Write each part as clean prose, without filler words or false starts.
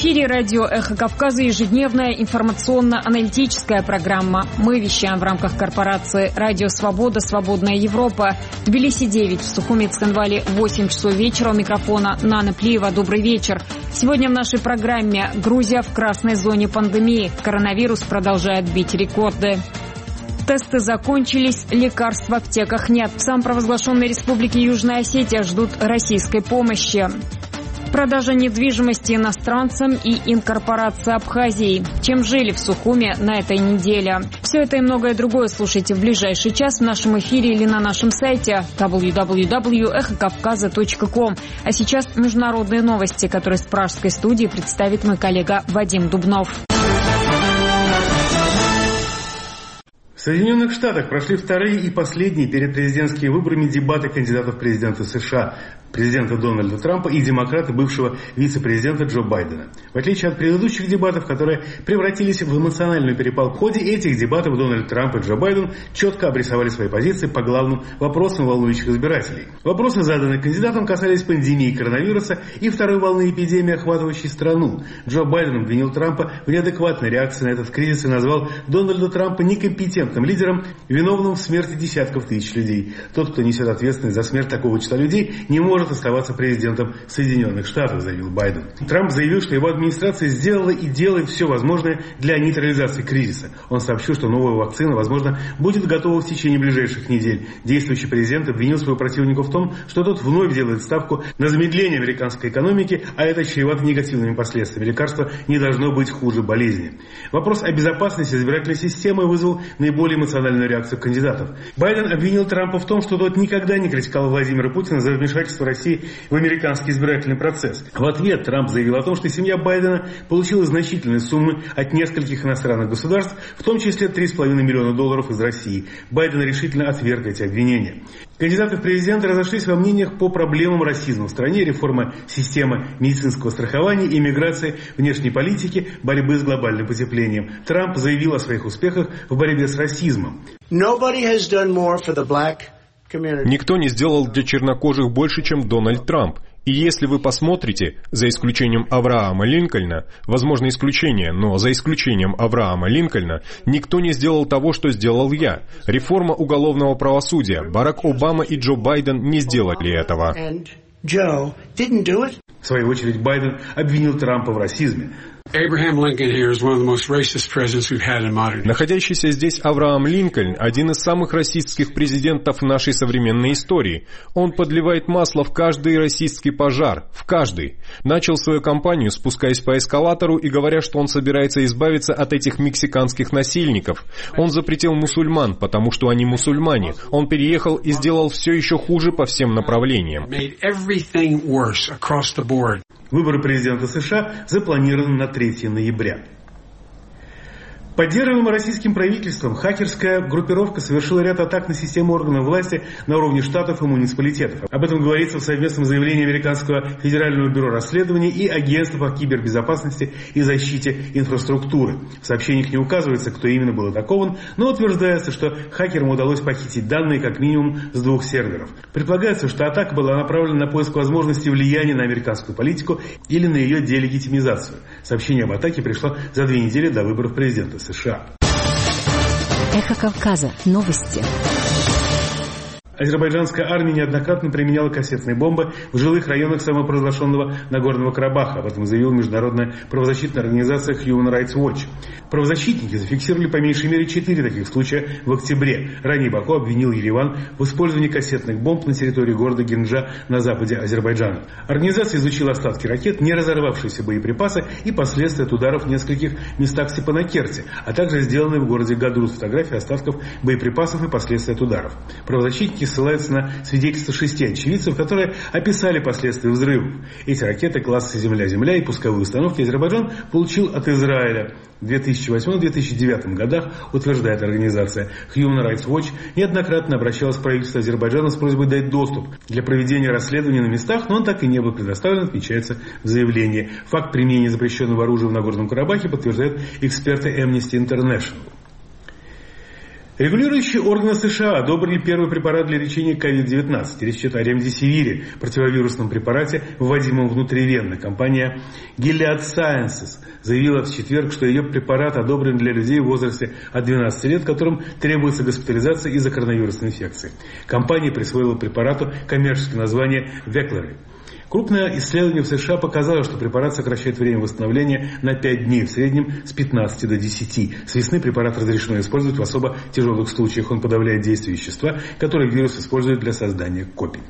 эфире радио «Эхо Кавказа» ежедневная информационно-аналитическая программа. Мы вещаем в рамках корпорации «Радио Свобода. Свободная Европа». В Тбилиси 9, в Сухуми Цхинвале 8 часов вечера. У микрофона Нана Плиева. Добрый вечер. Сегодня в нашей программе: Грузия в красной зоне пандемии. Коронавирус продолжает бить рекорды. Тесты закончились, лекарств в аптеках нет. В самопровозглашенной республике Южная Осетия ждут российской помощи. Продажа недвижимости иностранцам и инкорпорация Абхазии. Чем жили в Сухуме на этой неделе? Все это и многое другое слушайте в ближайший час в нашем эфире или на нашем сайте www.ekhokavkaza.com. А сейчас международные новости, которые с пражской студии представит мой коллега Вадим Дубнов. В Соединенных Штатах прошли вторые и последние перед президентскими выборами дебаты кандидатов в президенты США, президента Дональда Трампа и демократа, бывшего вице-президента Джо Байдена. В отличие от предыдущих дебатов, которые превратились в эмоциональную перепалку, в ходе этих дебатов Дональд Трамп и Джо Байден четко обрисовали свои позиции по главным вопросам, волнующих избирателей. Вопросы, заданные кандидатам, касались пандемии коронавируса и второй волны эпидемии, охватывающей страну. Джо Байден обвинил Трампа в неадекватной реакции на этот кризис и назвал Дональда Трампа некомпетентным лидером, виновным в смерти десятков тысяч людей. Тот, кто несет ответственность за смерть такого числа людей, не может оставаться президентом Соединенных Штатов, заявил Байден. Трамп заявил, что его администрация сделала и делает все возможное для нейтрализации кризиса. Он сообщил, что новая вакцина, возможно, будет готова в течение ближайших недель. Действующий президент обвинил своего противника в том, что тот вновь делает ставку на замедление американской экономики, а это чревато негативными последствиями. Лекарство не должно быть хуже болезни. Вопрос о безопасности избирательной системы вызвал наиболее эмоциональную реакцию кандидатов. Байден обвинил Трампа в том, что тот никогда не критиковал Владимира Путина за вмешательство России в американский избирательный процесс. В ответ Трамп заявил о том, что семья Байдена получила значительные суммы от нескольких иностранных государств, в том числе $3,5 миллиона из России. Байден решительно отверг эти обвинения. Кандидаты в президенты разошлись во мнениях по проблемам расизма в стране, реформа системы медицинского страхования, иммиграции, внешней политики, борьбы с глобальным потеплением. Трамп заявил о своих успехах в борьбе с расизмом. Никто не сделал для чернокожих больше, чем Дональд Трамп. И если вы посмотрите, за исключением Авраама Линкольна, возможно исключение, но за исключением Авраама Линкольна, никто не сделал того, что сделал я. Реформа уголовного правосудия. Барак Обама и Джо Байден не сделали этого. В свою очередь Байден обвинил Трампа в расизме. Находящийся здесь Авраам Линкольн – один из самых расистских президентов нашей современной истории. Он подливает масло в каждый расистский пожар, в каждый. Начал свою кампанию, спускаясь по эскалатору и говоря, что он собирается избавиться от этих мексиканских насильников. Он запретил мусульман, потому что они мусульмане. Он переехал и сделал все еще хуже по всем направлениям. Выборы президента США запланированы на 3 ноября. Поддерживаемая российским правительством, хакерская группировка совершила ряд атак на систему органов власти на уровне штатов и муниципалитетов. Об этом говорится в совместном заявлении Американского федерального бюро расследований и Агентства по кибербезопасности и защите инфраструктуры. В сообщениях не указывается, кто именно был атакован, но утверждается, что хакерам удалось похитить данные как минимум с 2 серверов. Предполагается, что атака была направлена на поиск возможности влияния на американскую политику или на ее делегитимизацию. Сообщение об атаке пришло за 2 недели до выборов президента США. Эхо Кавказа. Новости. Азербайджанская армия неоднократно применяла кассетные бомбы в жилых районах самопровозглашенного Нагорного Карабаха. Об этом заявила международная правозащитная организация Human Rights Watch. Правозащитники зафиксировали по меньшей мере 4 таких случая в октябре. Ранее Баку обвинил Ереван в использовании кассетных бомб на территории города Генджа на западе Азербайджана. Организация изучила остатки ракет, не разорвавшиеся боеприпасы и последствия от ударов в нескольких местах Степанакерти, а также сделанные в городе Гадруз фотографии остатков боеприпасов и последствия от ударов. Правозащитники ссылаются на свидетельства 6 очевидцев, которые описали последствия взрывов. Эти ракеты класса «Земля-Земля» и пусковые установки Азербайджан получил от Израиля в 2008-2009 годах, утверждает организация. Human Rights Watch неоднократно обращалась к правительству Азербайджана с просьбой дать доступ для проведения расследований на местах, но он так и не был предоставлен, отмечается в заявлении. Факт применения запрещенного оружия в Нагорном Карабахе подтверждают эксперты Amnesty International. Регулирующие органы США одобрили первый препарат для лечения COVID-19. Речь идет о ремдесивире, противовирусном препарате, вводимом внутривенно. Компания Gilead Sciences заявила в четверг, что ее препарат одобрен для людей в возрасте от 12 лет, которым требуется госпитализация из-за коронавирусной инфекции. Компания присвоила препарату коммерческое название Veklury. Крупное исследование в США показало, что препарат сокращает время восстановления на 5 дней, в среднем с 15 до 10. С весны препарат разрешено использовать в особо тяжелых случаях. Он подавляет действие вещества, которое вирус использует для создания копий.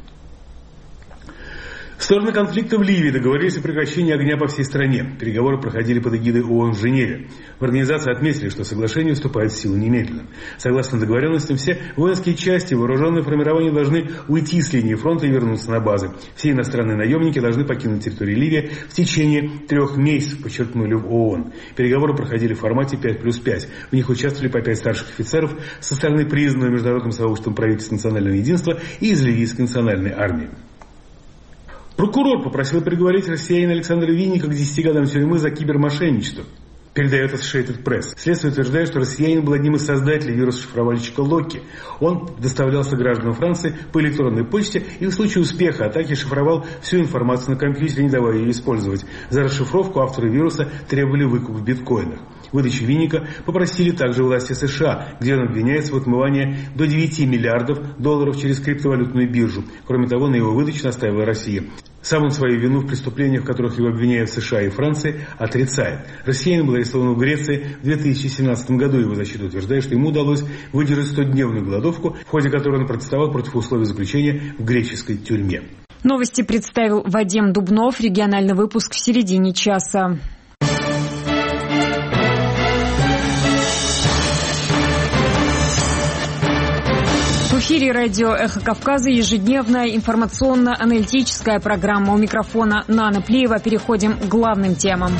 Стороны конфликта в Ливии договорились о прекращении огня по всей стране. Переговоры проходили под эгидой ООН в Женеве. В организации отметили, что соглашение вступает в силу немедленно. Согласно договоренностям, все воинские части и вооруженные формирования должны уйти с линии фронта и вернуться на базы. Все иностранные наемники должны покинуть территорию Ливии в течение 3 месяцев, подчеркнули в ООН. Переговоры проходили в формате 5+5. В них участвовали по 5 старших офицеров со стороны признанного международным сообществом правительства национального единства и из ливийской национальной армии. Прокурор попросил приговорить россиянина Александра Винника к 10 годам тюрьмы за кибермошенничество. Передает Associated Press. Следствие утверждает, что россиянин был одним из создателей вирус-шифровальщика Локи. Он доставлялся гражданам Франции по электронной почте и в случае успеха атаки шифровал всю информацию на компьютере, не давая ее использовать. За расшифровку авторы вируса требовали выкуп в биткоинах. Выдачу Винника попросили также власти США, где он обвиняется в отмывании до 9 миллиардов долларов через криптовалютную биржу. Кроме того, на его выдачу настаивала Россия. Сам он свою вину в преступлениях, в которых его обвиняют в США и Франции, отрицает. Россиянин был арестован в Греции в 2017 году. Его защита утверждает, что ему удалось выдержать 100-дневную голодовку, в ходе которой он протестовал против условий заключения в греческой тюрьме. Новости представил Вадим Дубнов. Региональный выпуск в середине часа. В эфире радио «Эхо Кавказа» ежедневная информационно-аналитическая программа. У микрофона Нана Плиева. Переходим к главным темам.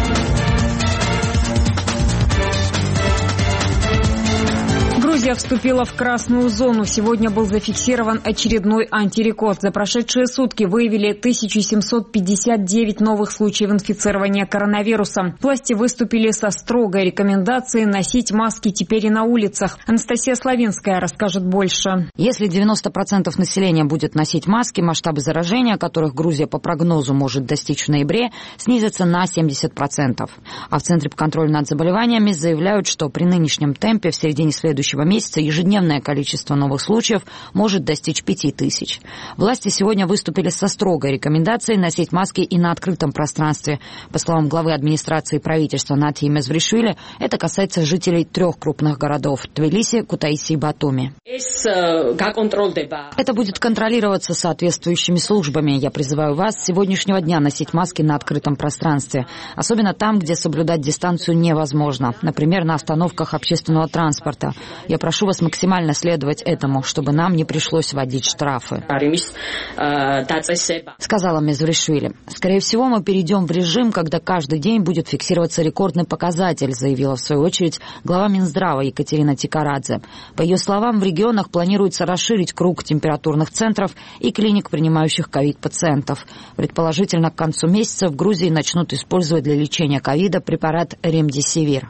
Грузия вступила в красную зону. Сегодня был зафиксирован очередной антирекорд. За прошедшие сутки выявили 1759 новых случаев инфицирования коронавирусом. Власти выступили со строгой рекомендацией носить маски теперь и на улицах. Анастасия Славинская расскажет больше. Если 90% населения будет носить маски, масштабы заражения, которых Грузия по прогнозу может достичь в ноябре, снизятся на 70%. А в Центре по контролю над заболеваниями заявляют, что при нынешнем темпе в середине следующего месяца ежедневное количество новых случаев может достичь 5000. Власти сегодня выступили со строгой рекомендацией носить маски и на открытом пространстве. По словам главы администрации правительства Натии Мезвришвили, это касается жителей 3 крупных городов – Тбилиси, Кутаиси и Батуми. Это будет контролироваться соответствующими службами. Я призываю вас с сегодняшнего дня носить маски на открытом пространстве, особенно там, где соблюдать дистанцию невозможно, например, на остановках общественного транспорта. Я прошу вас максимально следовать этому, чтобы нам не пришлось вводить штрафы, сказала Мезвришвили. Скорее всего, мы перейдем в режим, когда каждый день будет фиксироваться рекордный показатель, заявила в свою очередь глава Минздрава Екатерина Тикарадзе. По ее словам, в регионах планируется расширить круг температурных центров и клиник, принимающих ковид-пациентов. Предположительно, к концу месяца в Грузии начнут использовать для лечения ковида препарат ремдесивир.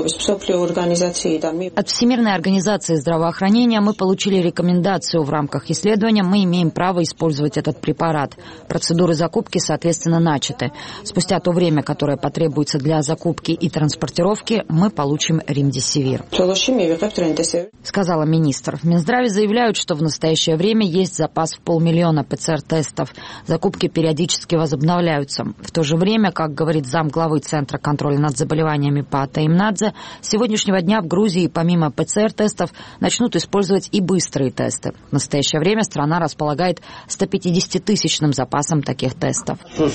От Всемирной организации здравоохранения мы получили рекомендацию. В рамках исследования мы имеем право использовать этот препарат. Процедуры закупки, соответственно, начаты. Спустя то время, которое потребуется для закупки и транспортировки, мы получим ремдесивир, сказала министр. В Минздраве заявляют, что в настоящее время есть запас в 500 000 ПЦР-тестов. Закупки периодически возобновляются. В то же время, как говорит замглавы Центра контроля над заболеваниями Паата Имнадзе, с сегодняшнего дня в Грузии помимо ПЦР-тестов начнут использовать и быстрые тесты. В настоящее время страна располагает 150-тысячным запасом таких тестов.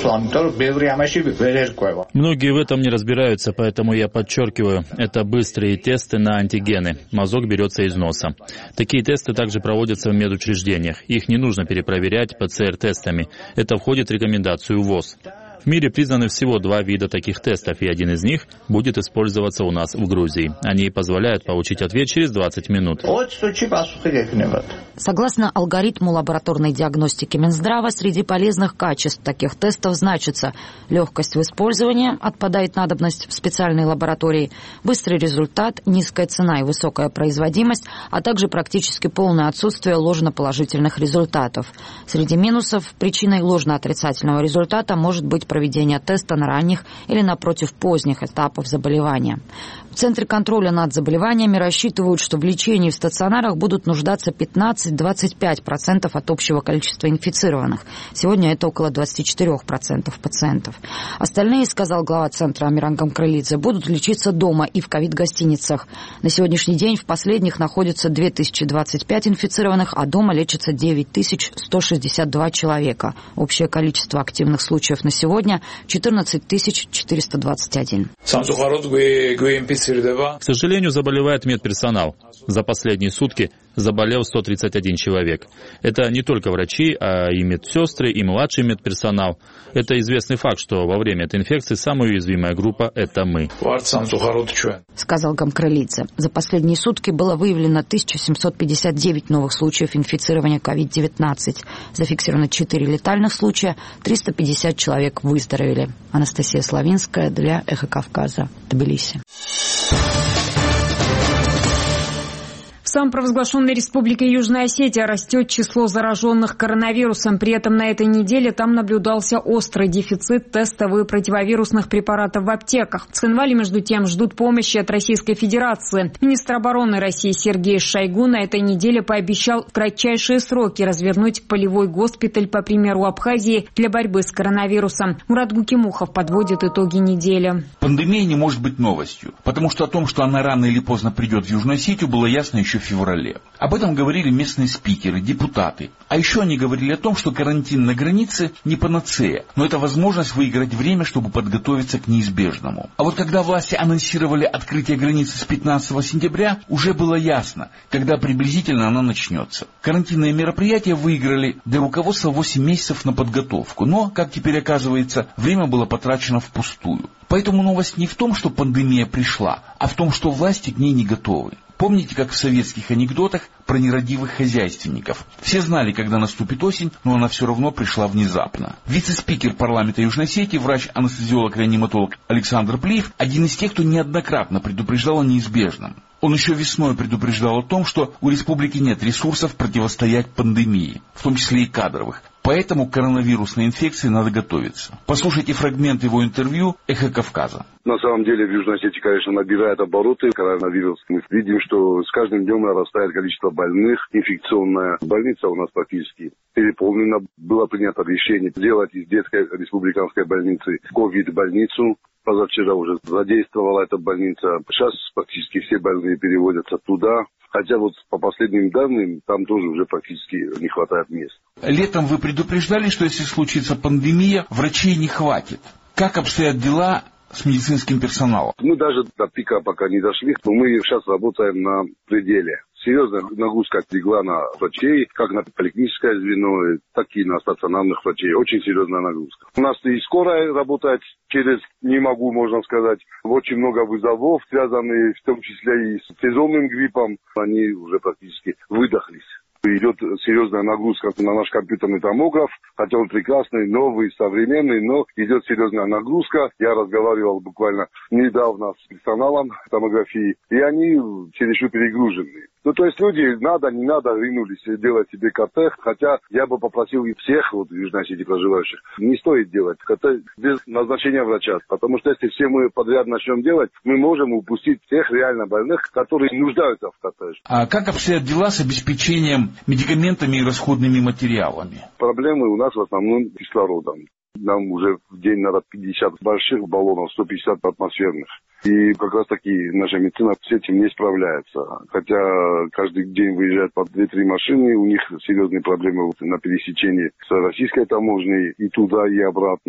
Многие в этом не разбираются, поэтому я подчеркиваю, это быстрые тесты на антигены. Мазок берется из носа. Такие тесты также проводятся в медучреждениях. Их не нужно перепроверять ПЦР-тестами. Это входит в рекомендацию ВОЗ. В мире признаны всего 2 вида таких тестов, и один из них будет использоваться у нас в Грузии. Они позволяют получить ответ через 20 минут. Согласно алгоритму лабораторной диагностики Минздрава, среди полезных качеств таких тестов значится легкость в использовании, отпадает надобность в специальной лаборатории, быстрый результат, низкая цена и высокая производимость, а также практически полное отсутствие ложноположительных результатов. Среди минусов причиной ложноотрицательного результата может быть проведение теста на ранних или, напротив, поздних этапах заболевания. В Центре контроля над заболеваниями рассчитывают, что в лечении в стационарах будут нуждаться 15-25% от общего количества инфицированных. Сегодня это около 24% пациентов. Остальные, сказал глава Центра Амиран Гамкралидзе, будут лечиться дома и в ковид-гостиницах. На сегодняшний день в последних находится 2025 инфицированных, а дома лечится 9162 человека. Общее количество активных случаев на сегодня 14 421. К сожалению, заболевает медперсонал. За последние сутки заболел 131 человек. Это не только врачи, а и медсестры, и младший медперсонал. Это известный факт, что во время этой инфекции самая уязвимая группа – это мы. Сказал Гамкралидзе. За последние сутки было выявлено 1759 новых случаев инфицирования COVID-19. Зафиксировано 4 летальных случая, 350 человек выздоровели. Анастасия Славинская для Эхо Кавказа, Тбилиси. В самопровозглашенной республике Южная Осетия растет число зараженных коронавирусом. При этом на этой неделе там наблюдался острый дефицит тестов и противовирусных препаратов в аптеках. Цхинвали, между тем, ждут помощи от Российской Федерации. Министр обороны России Сергей Шойгу на этой неделе пообещал в кратчайшие сроки развернуть полевой госпиталь, по примеру Абхазии, для борьбы с коронавирусом. Мурат Гукимухов подводит итоги недели. Пандемия не может быть новостью, потому что о том, что она рано или поздно придет в Южную Осетию, было ясно еще в феврале. Об этом говорили местные спикеры, депутаты. А еще они говорили о том, что карантин на границе не панацея, но это возможность выиграть время, чтобы подготовиться к неизбежному. А вот когда власти анонсировали открытие границы с 15 сентября, уже было ясно, когда приблизительно она начнется. Карантинные мероприятия выиграли для руководства 8 месяцев на подготовку, но, как теперь оказывается, время было потрачено впустую. Поэтому новость не в том, что пандемия пришла, а в том, что власти к ней не готовы. Помните, как в советских анекдотах про нерадивых хозяйственников? Все знали, когда наступит осень, но она все равно пришла внезапно. Вице-спикер парламента Южной Осетии, врач-анестезиолог-реаниматолог Александр Плиев, один из тех, кто неоднократно предупреждал о неизбежном. Он еще весной предупреждал о том, что у республики нет ресурсов противостоять пандемии, в том числе и кадровых. Поэтому к коронавирусной инфекции надо готовиться. Послушайте фрагмент его интервью «Эхо Кавказа». На самом деле в Южной Осетии, конечно, набирает обороты коронавирус. Мы видим, что с каждым днем нарастает количество больных, инфекционная. Больница у нас практически переполнена. Было принято решение сделать из детской республиканской больницы ковид-больницу. Позавчера уже задействовала эта больница. Сейчас практически все больные переводятся туда. Хотя вот по последним данным, там тоже уже практически не хватает мест. Летом вы предупреждали, что если случится пандемия, врачей не хватит. Как обстоят дела с медицинским персоналом? Мы даже до пика пока не дошли, но мы сейчас работаем на пределе. Серьезная нагрузка легла на врачей, как на поликлиническое звено, так и на стационарных врачей. Очень серьезная нагрузка. У нас и скорая работает через, не могу, можно сказать, очень много вызовов, связанных в том числе и с сезонным гриппом. Они уже практически выдохлись. Идет серьезная нагрузка на наш компьютерный томограф, хотя он прекрасный, новый, современный, но идет серьезная нагрузка. Я разговаривал буквально недавно с персоналом томографии, и они чересчур перегружены. Ну, то есть люди, надо, не надо, ринулись делать себе КТ, хотя я бы попросил и всех вот, в Южной Осетии проживающих, не стоит делать КТ без назначения врача, потому что если все мы подряд начнем делать, мы можем упустить всех реально больных, которые нуждаются в КТ. А как обстоят дела с обеспечением медикаментами и расходными материалами? Проблемы у нас в основном кислородом. Нам уже в день надо 50 больших баллонов, 150 атмосферных. И как раз таки наша медицина с этим не справляется. Хотя каждый день выезжают по 2-3 машины, у них серьезные проблемы на пересечении с российской таможней и туда, и обратно.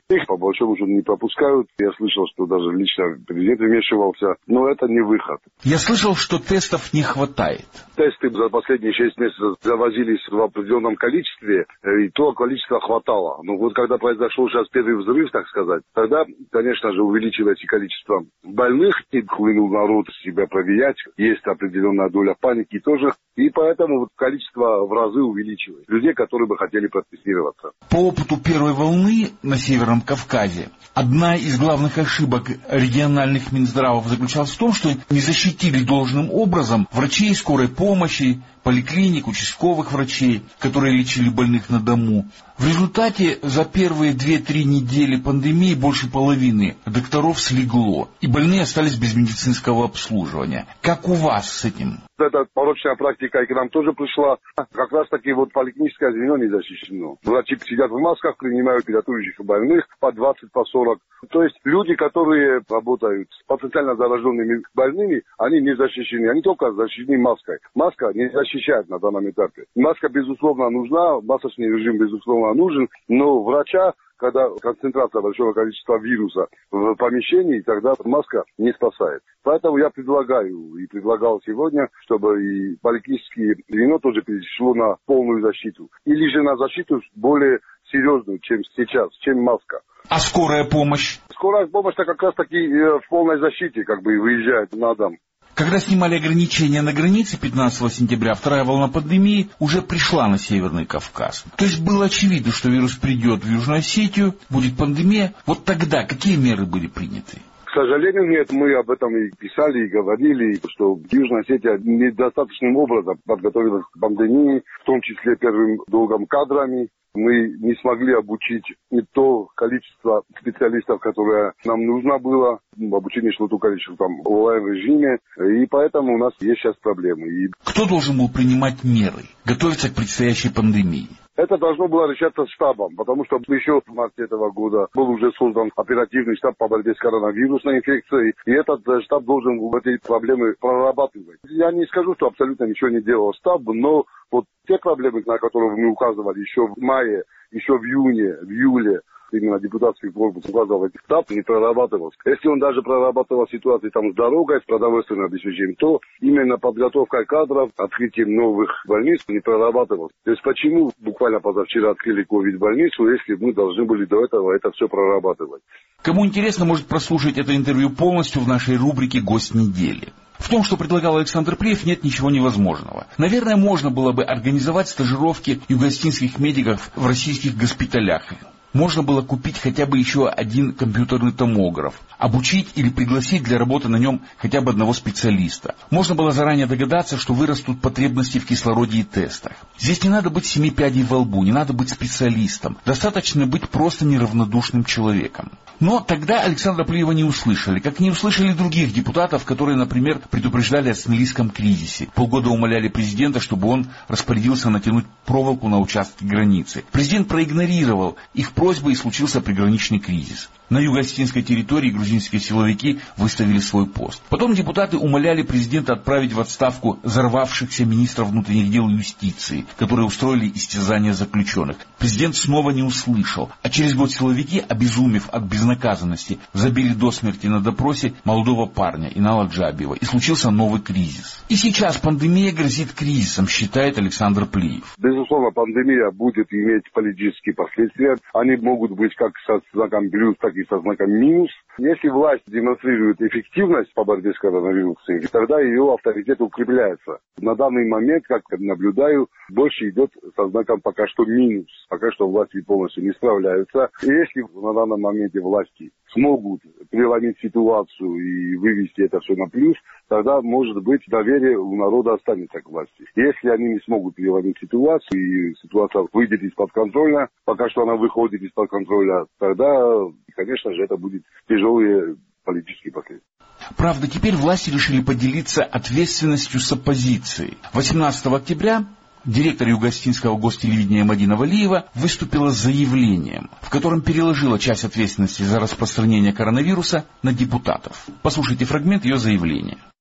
Их по большому счету не пропускают. Я слышал, что даже лично президент вмешивался, но это не выход. Я слышал, что тестов не хватает. Тесты за последние 6 месяцев завозились в определенном количестве, и то количество хватало. Но вот когда произошел сейчас первый взрыв, так сказать, тогда, конечно же, увеличилось и количество больных, и хлынул народ себя проверять. Есть определенная доля паники тоже. И поэтому вот количество в разы увеличилось. Людей, которые бы хотели протестироваться. По опыту первой волны на Северном Кавказе, одна из главных ошибок региональных Минздравов заключалась в том, что не защитили должным образом врачей скорой помощи, поликлиник, участковых врачей, которые лечили больных на дому. В результате за первые 2-3 недели пандемии больше половины докторов слегло, и больные остались без медицинского обслуживания. Как у вас с этим? Эта порочная практика и к нам тоже пришла. Как раз таки вот поликлиническое звено не защищено. Врачи сидят в масках, принимают педиатрических больных по 20, по 40. То есть люди, которые работают с потенциально зараженными больными, они не защищены. Они только защищены маской. Маска не защищает на данном этапе. Маска, безусловно, нужна, масочный режим, безусловно, нужен, но врача, когда концентрация большого количества вируса в помещении, тогда маска не спасает. Поэтому я предлагаю и предлагал сегодня, чтобы и поликлиническое звено тоже перешло на полную защиту. Или же на защиту более серьезную, чем сейчас, чем маска. А скорая помощь? Скорая помощь-то как раз таки в полной защите, как бы выезжает на дом. Когда снимали ограничения на границе 15 сентября, вторая волна пандемии уже пришла на Северный Кавказ. То есть было очевидно, что вирус придет в Южную Осетию, будет пандемия. Вот тогда какие меры были приняты? К сожалению, нет. Мы об этом и писали, и говорили, что Южная Осетия недостаточным образом подготовилась к пандемии, в том числе первым долгом кадрами. Мы не смогли обучить не то количество специалистов, которое нам нужно было. Обучение шло только лишь в онлайн-режиме. И поэтому у нас есть сейчас проблемы. Кто должен был принимать меры, готовиться к предстоящей пандемии? Это должно было решаться штабом, потому что еще в марте этого года был уже создан оперативный штаб по борьбе с коронавирусной инфекцией, и этот штаб должен эти проблемы прорабатывать. Я не скажу, что абсолютно ничего не делал штаб, но вот те проблемы, на которые мы указывали еще в мае, еще в июне, в июле, именно депутатский корпус указывал, этот штаб не прорабатывался. Если он даже прорабатывал ситуацию там с дорогой, с продовольственным обеспечением, то именно подготовкой кадров, открытием новых больниц не прорабатывалось. То есть почему буквально позавчера открыли ковид-больницу, если мы должны были до этого это все прорабатывать? Кому интересно, может прослушать это интервью полностью в нашей рубрике «Гость недели». В том, что предлагал Александр Плиев, нет ничего невозможного. Наверное, можно было бы организовать стажировки югославских медиков в российских госпиталях. Можно было купить хотя бы еще один компьютерный томограф, обучить или пригласить для работы на нем хотя бы одного специалиста. Можно было заранее догадаться, что вырастут потребности в кислороде и тестах. Здесь не надо быть 7 пядей во лбу, не надо быть специалистом. Достаточно быть просто неравнодушным человеком. Но тогда Александра Плиева не услышали, как не услышали других депутатов, которые, например, предупреждали о сомалийском кризисе. Полгода умоляли президента, чтобы он распорядился натянуть проволоку на участке границы. Президент проигнорировал их просьбы, и случился приграничный кризис. На юго-осетинской территории грузинские силовики выставили свой пост. Потом депутаты умоляли президента отправить в отставку взорвавшихся министров внутренних дел и юстиции, которые устроили истязания заключенных. Президент снова не услышал, а через год силовики, обезумев от безнаказанности, забили до смерти на допросе молодого парня Инала Джабиева, и случился новый кризис. И сейчас пандемия грозит кризисом, считает Александр Плиев. Безусловно, пандемия будет иметь политические последствия. Они могут быть как со знаком плюс, так и со знаком минус. Если власть демонстрирует эффективность по борьбе с коронавирусом, тогда ее авторитет укрепляется. На данный момент, как наблюдаю, больше идет со знаком пока что минус. Пока что власти полностью не справляются. И если на данном моменте власти смогут преломить ситуацию и вывести это все на плюс, тогда, может быть, доверие у народа останется к власти. Если они не смогут переломить ситуацию, и ситуация выйдет из-под контроля, пока что она выходит из-под контроля, тогда, конечно же, это будет тяжелые политические последствия. Правда, теперь власти решили поделиться ответственностью с оппозицией. 18 октября директор юго-осетинского гостелевидения Мадина Валиева выступила с заявлением, в котором переложила часть ответственности за распространение коронавируса на депутатов. Послушайте фрагмент ее заявления.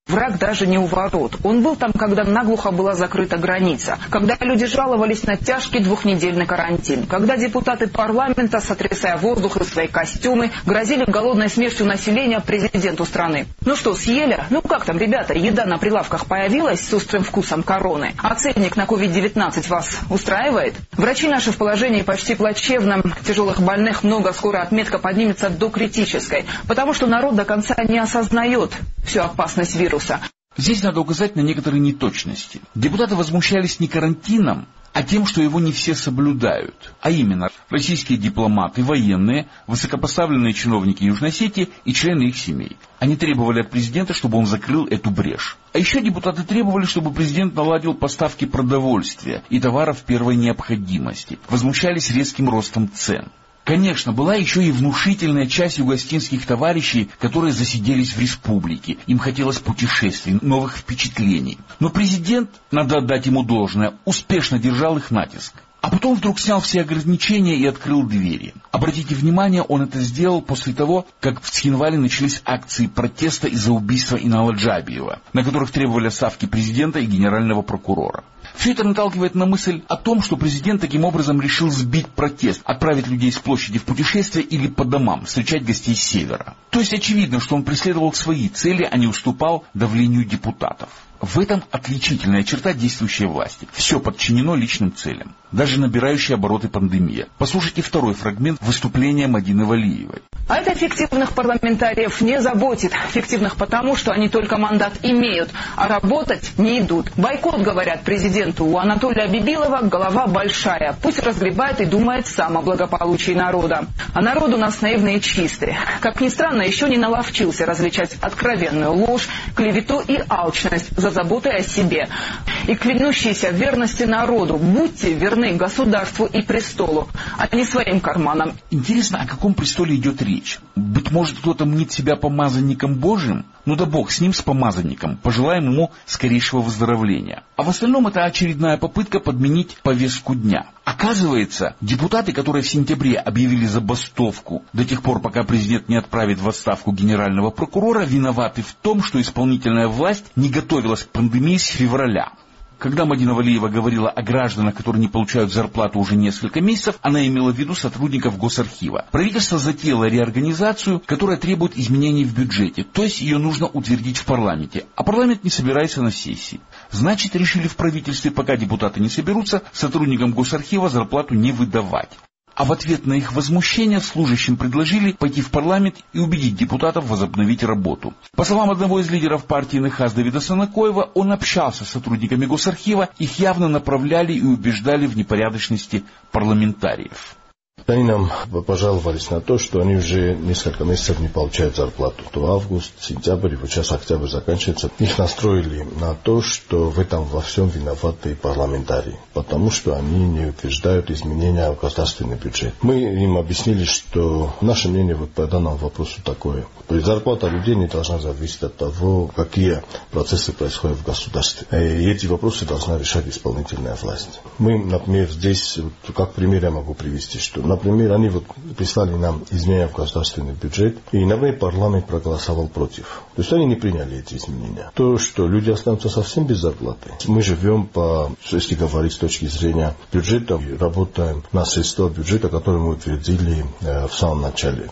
Враг даже не у ворот. Он был там, когда наглухо была закрыта граница, когда люди жаловались на тяжкий двухнедельный карантин, когда депутаты парламента, сотрясая воздух и свои костюмы, грозили голодной смертью населения президенту страны. Ну что, съели? Ну как там, ребята, еда на прилавках появилась с острым вкусом короны? А ценник на COVID-19 вас устраивает? Врачи наши в положении почти плачевном, тяжелых больных много, скоро отметка поднимется до критической, потому что народ до конца не осознает всю опасность вируса. Здесь надо указать на некоторые неточности. Депутаты возмущались не карантином, а тем, что его не все соблюдают. А именно, российские дипломаты, военные, высокопоставленные чиновники Южной Осетии и члены их семей. Они требовали от президента, чтобы он закрыл эту брешь. А еще депутаты требовали, чтобы президент наладил поставки продовольствия и товаров первой необходимости. Возмущались резким ростом цен. Конечно, была еще и внушительная часть югоостинских товарищей, которые засиделись в республике. Им хотелось путешествий, новых впечатлений. Но президент, надо отдать ему должное, успешно держал их натиск. А потом вдруг снял все ограничения и открыл двери. Обратите внимание, он это сделал после того, как в Цхинвале начались акции протеста из-за убийства Инала Джабиева, на которых требовали отставки президента и генерального прокурора. Все это наталкивает на мысль о том, что президент таким образом решил сбить протест, отправить людей с площади в путешествие или по домам, встречать гостей с севера. То есть очевидно, что он преследовал свои цели, а не уступал давлению депутатов. В этом отличительная черта действующей власти. Все подчинено личным целям. Даже набирающая обороты пандемия. Послушайте второй фрагмент выступления Мадины Валиевой. А это фиктивных парламентариев не заботит. Фиктивных потому, что они только мандат имеют, а работать не идут. Бойкот, говорят президенту. У Анатолия Бибилова голова большая. Пусть разгребает и думает сам о благополучии народа. А народ у нас наивный и чистый. Как ни странно, еще не наловчился различать откровенную ложь, клевету и алчность за заботой о себе. И клянущиеся в верности народу. Будьте верны государству и престолу, а не своим карманам. Интересно, о каком престоле идет речь? Быть может, кто-то мнит себя помазанником Божьим? Ну да бог с ним, с помазанником. Пожелаем ему скорейшего выздоровления. А в остальном это очередная попытка подменить повестку дня. Оказывается, депутаты, которые в сентябре объявили забастовку до тех пор, пока президент не отправит в отставку генерального прокурора, виноваты в том, что исполнительная власть не готовилась к пандемии с февраля. Когда Мадина Валиева говорила о гражданах, которые не получают зарплату уже несколько месяцев, она имела в виду сотрудников Госархива. Правительство затеяло реорганизацию, которая требует изменений в бюджете, то есть ее нужно утвердить в парламенте, а парламент не собирается на сессии. Значит, решили в правительстве, пока депутаты не соберутся, сотрудникам Госархива зарплату не выдавать. А в ответ на их возмущение служащим предложили пойти в парламент и убедить депутатов возобновить работу. По словам одного из лидеров партии НХАС Давида Санакоева, он общался с сотрудниками Госархива, их явно направляли и убеждали в непорядочности парламентариев. Они нам пожаловались на то, что они уже несколько месяцев не получают зарплату. То август, сентябрь, вот сейчас октябрь заканчивается. Их настроили на то, что в этом во всем виноваты парламентарии, потому что они не утверждают изменения в государственный бюджет. Мы им объяснили, что наше мнение вот по данному вопросу такое. То есть зарплата людей не должна зависеть от того, какие процессы происходят в государстве. И эти вопросы должна решать исполнительная власть. Мы, например, здесь, как пример я могу привести, что например, они вот прислали нам изменения в государственный бюджет, и, например, парламент проголосовал против. То есть они не приняли эти изменения. То, что люди останутся совсем без зарплаты. Мы живем если говорить с точки зрения бюджета, работаем на средства бюджета, которые мы утвердили в самом начале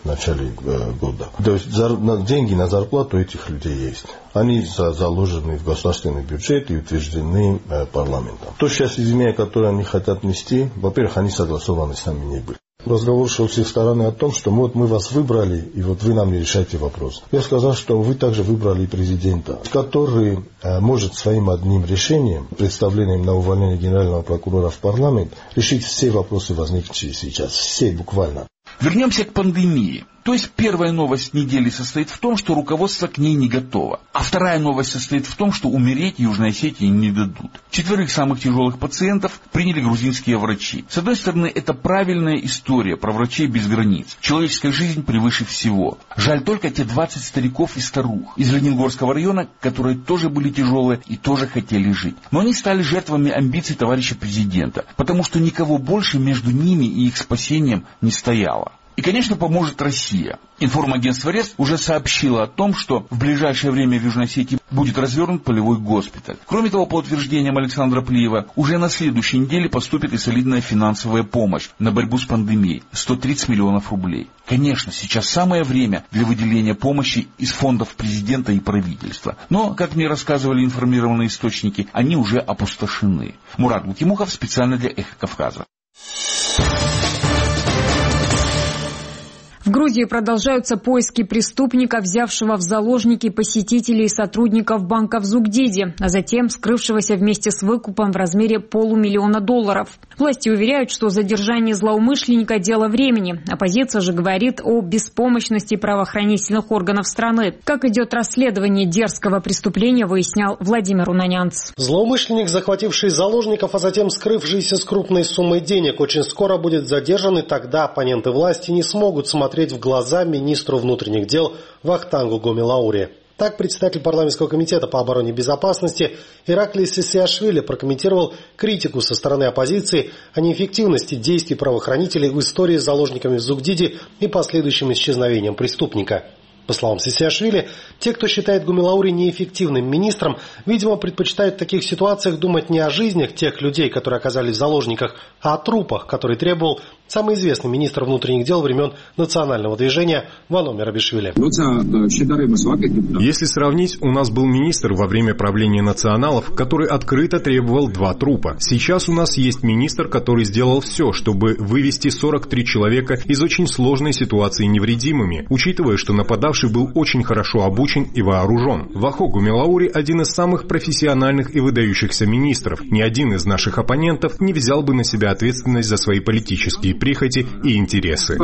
года. То есть деньги на зарплату этих людей есть. Они заложены в государственный бюджет и утверждены парламентом. То сейчас изменения, которые они хотят внести, во-первых, они согласованы с нами не были. Разговор шел со стороны о том, что вот мы вас выбрали, и вот вы нам не решаете вопрос. Я сказал, что вы также выбрали президента, который может своим одним решением, представлением на увольнение генерального прокурора в парламент, решить все вопросы, возникшие сейчас. Все буквально. Вернемся к пандемии. То есть первая новость недели состоит в том, что руководство к ней не готово. А вторая новость состоит в том, что умереть Южной Осетии не дадут. 4 самых тяжелых пациентов приняли грузинские врачи. С одной стороны, это правильная история про врачей без границ. Человеческая жизнь превыше всего. Жаль только те 20 стариков и старух из Лениногорского района, которые тоже были тяжелые и тоже хотели жить. Но они стали жертвами амбиций товарища президента, потому что никого больше между ними и их спасением не стояло. И, конечно, поможет Россия. Информагентство РЕС уже сообщило о том, что в ближайшее время в Южной Осетии будет развернут полевой госпиталь. Кроме того, по утверждениям Александра Плиева, уже на следующей неделе поступит и солидная финансовая помощь на борьбу с пандемией – 130 миллионов рублей. Конечно, сейчас самое время для выделения помощи из фондов президента и правительства. Но, как мне рассказывали информированные источники, они уже опустошены. Мурат Гутимухов специально для «Эхо Кавказа». В Грузии продолжаются поиски преступника, взявшего в заложники посетителей и сотрудников банка в Зугдиде, а затем скрывшегося вместе с выкупом в размере $500 000. Власти уверяют, что задержание злоумышленника – дело времени. Оппозиция же говорит о беспомощности правоохранительных органов страны. Как идет расследование дерзкого преступления, выяснял Владимир Унанянц. Злоумышленник, захвативший заложников, а затем скрывшийся с крупной суммой денег, очень скоро будет задержан, и тогда оппоненты власти не смогут смотреть в глаза министру внутренних дел Вахтангу Гомелаури. Так, председатель парламентского комитета по обороне и безопасности Ираклий Сисиашвили прокомментировал критику со стороны оппозиции о неэффективности действий правоохранителей в истории с заложниками в Зугдиде и последующим исчезновением преступника. По словам Сисиашвили, те, кто считает Гомелаури неэффективным министром, видимо, предпочитают в таких ситуациях думать не о жизнях тех людей, которые оказались в заложниках, а о трупах, которые требовал самый известный министр внутренних дел времен национального движения Вано Мерабишвили. Если сравнить, у нас был министр во время правления националов, который открыто требовал 2 трупа. Сейчас у нас есть министр, который сделал все, чтобы вывести 43 человека из очень сложной ситуации невредимыми, учитывая, что нападавший был очень хорошо обучен и вооружен. Вахо Гомелаури – один из самых профессиональных и выдающихся министров. Ни один из наших оппонентов не взял бы на себя ответственность за свои политические прихоти и интересы.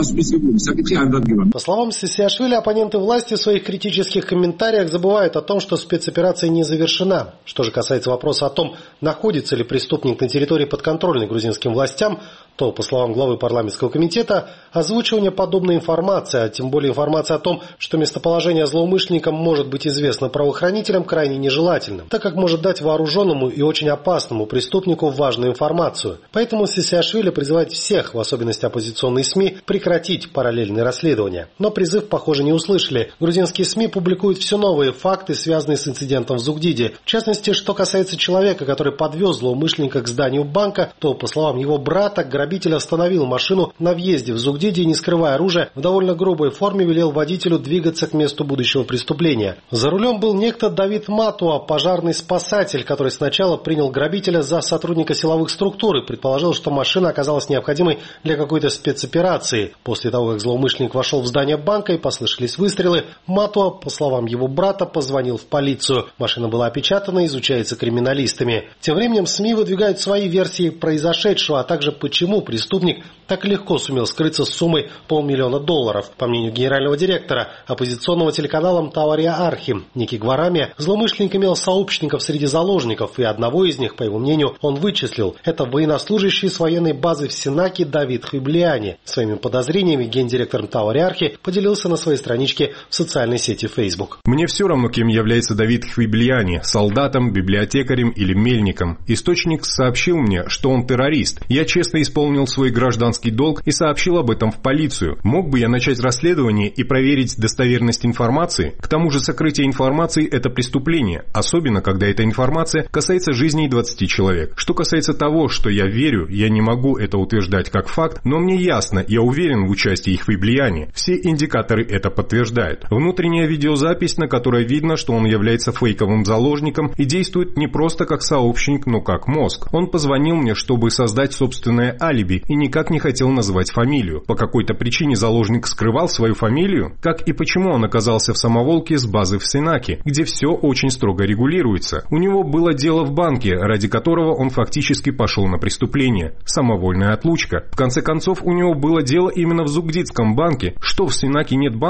По словам Сисиашвили, оппоненты власти в своих критических комментариях забывают о том, что спецоперация не завершена. Что же касается вопроса о том, находится ли преступник на территории подконтрольной грузинским властям, то, по словам главы парламентского комитета, озвучивание подобной информации, а тем более информация о том, что местоположение злоумышленника может быть известно правоохранителям, крайне нежелательным, так как может дать вооруженному и очень опасному преступнику важную информацию. Поэтому Сисиашвили призывает всех, в особенности оппозиционные СМИ, прекратить параллельные расследования. Но призыв, похоже, не услышали. Грузинские СМИ публикуют все новые факты, связанные с инцидентом в Зугдиде. В частности, что касается человека, который подвез злоумышленника к зданию банка, то, по словам его брата, грабитель остановил машину на въезде в Зугдиде и, не скрывая оружия, в довольно грубой форме велел водителю двигаться к месту будущего преступления. За рулем был некто Давид Матуа, пожарный спасатель, который сначала принял грабителя за сотрудника силовых структур и предположил, что машина оказалась необходимой для какой-то спецоперации. После того, как злоумышленник вошел в здание банка и послышались выстрелы, Матуа, по словам его брата, позвонил в полицию. Машина была опечатана и изучается криминалистами. Тем временем СМИ выдвигают свои версии произошедшего, а также почему преступник так легко сумел скрыться с суммой $500 000. По мнению генерального директора оппозиционного телеканала Тавария Архи Ники Гварами, злоумышленник имел сообщников среди заложников, и одного из них, по его мнению, он вычислил. Это военнослужащий с военной базы в Сенаке Давид Хвиблиани. Своими подозрениями гендиректор Тавария Архи поделился на своей страничке в социальной сети Facebook. Мне все равно, кем является Давид Хвиблиани – солдатом, библиотекарем или мельником. Источник сообщил мне, что он террорист. Я честно исполнил свой гражданский долг и сообщил об этом в полицию. Мог бы я начать расследование и проверить достоверность информации? К тому же сокрытие информации – это преступление, особенно когда эта информация касается жизней 20 человек. Что касается того, что я верю, я не могу это утверждать как факт, но мне ясно, я уверен в участии их Хвиблиани. Все индикаторы это подтверждают. Внутренняя видеозапись, на которой видно, что он является фейковым заложником и действует не просто как сообщник, но как мозг. Он позвонил мне, чтобы создать собственное алиби и никак не хотел называть фамилию. По какой-то причине заложник скрывал свою фамилию? Как и почему он оказался в Самоволке с базы в Сенаке, где все очень строго регулируется? У него было дело в банке, ради которого он фактически пошел на преступление. Самовольная отлучка. В конце концов, у него было дело именно в Зугдидском банке. Что, в Сенаке нет банков?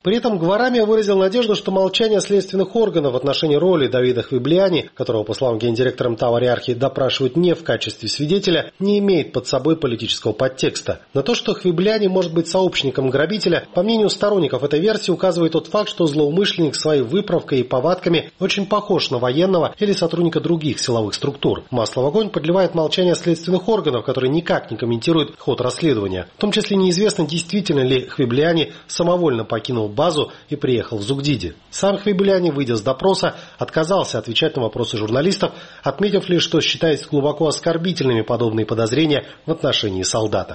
При этом Гварамия выразил надежду, что молчание следственных органов в отношении роли Давида Хвиблиани, которого, по словам гендиректора МТА Ариархи, допрашивают не в качестве свидетеля, не имеет под собой политического подтекста. На то, что Хвиблиани может быть сообщником грабителя, по мнению сторонников этой версии, указывает тот факт, что злоумышленник своей выправкой и повадками очень похож на военного или сотрудника других силовых структур. Масло в огонь подливает молчание следственных органов, которые никак не комментируют ход расследования. В том числе неизвестно, действительно ли Хвиблиани самовольно покинул базу и приехал в Зугдиди. Сам Хвиблиани, выйдя с допроса, отказался отвечать на вопросы журналистов, отметив лишь, что считает глубоко оскорбительными подобные подозрения в отношении солдата.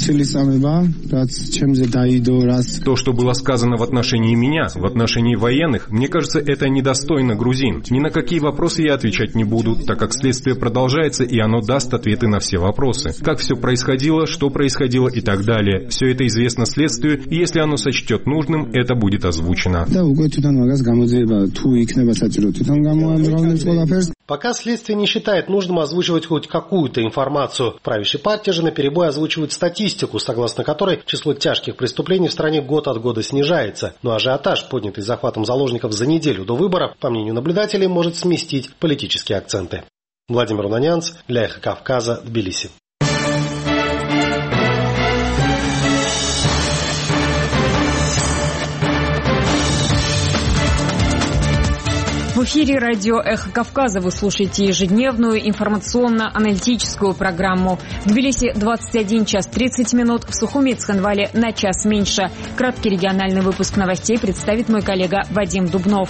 То, что было сказано в отношении меня, в отношении военных, мне кажется, это недостойно грузин. Ни на какие вопросы я отвечать не буду, так как следствие продолжается, и оно даст ответы на все вопросы. Как все происходило, что происходило и так далее. Все это известно следствию, и если оно сочтет нужным, это будет озвучено. Пока следствие не считает нужным озвучивать хоть какую-то информацию. Правящая партия же наперебой озвучивает статистику, согласно которой число тяжких преступлений в стране год от года снижается. Но ажиотаж, поднятый захватом заложников за неделю до выборов, по мнению наблюдателей, может сместить политические акценты. Владимир Унанянц для Эхо Кавказа, Тбилиси. В эфире радио «Эхо Кавказа» вы слушаете ежедневную информационно-аналитическую программу. В Тбилиси 21 час 30 минут, в Сухуми и Цхинвале на час меньше. Краткий региональный выпуск новостей представит мой коллега Вадим Дубнов.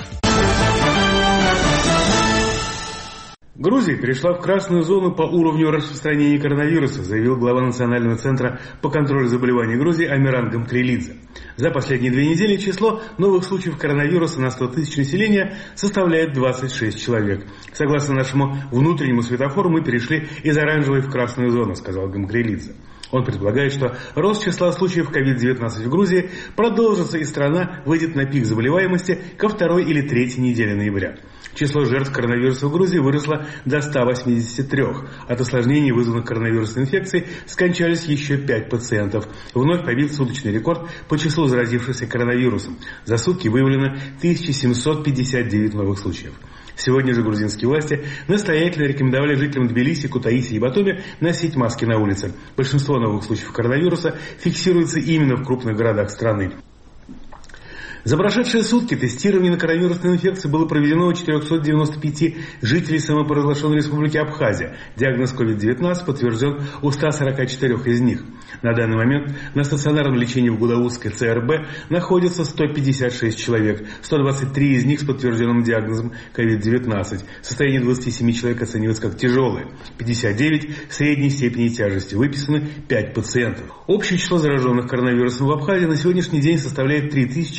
Грузия перешла в красную зону по уровню распространения коронавируса, заявил глава Национального центра по контролю заболеваний Грузии Амиран Гамкрелидзе. За последние 2 недели число новых случаев коронавируса на 100 тысяч населения составляет 26 человек. Согласно нашему внутреннему светофору, мы перешли из оранжевой в красную зону, сказал Гамкрелидзе. Он предполагает, что рост числа случаев COVID-19 в Грузии продолжится, и страна выйдет на пик заболеваемости ко 2 или 3 неделе ноября. Число жертв коронавируса в Грузии выросло до 183. От осложнений, вызванных коронавирусной инфекцией, скончались еще 5 пациентов. Вновь побит суточный рекорд по числу заразившихся коронавирусом. За сутки выявлено 1759 новых случаев. Сегодня же грузинские власти настоятельно рекомендовали жителям Тбилиси, Кутаиси и Батуми носить маски на улице. Большинство новых случаев коронавируса фиксируется именно в крупных городах страны. За прошедшие сутки тестирование на коронавирусную инфекцию было проведено у 495 жителей самопровозглашенной республики Абхазия. Диагноз COVID-19 подтвержден у 144 из них. На данный момент на стационарном лечении в Гудаутской ЦРБ находится 156 человек. 123 из них с подтвержденным диагнозом COVID-19. Состояние 27 человек оценивается как тяжелое. 59 средней степени тяжести. Выписаны 5 пациентов. Общее число зараженных коронавирусом в Абхазии на сегодняшний день составляет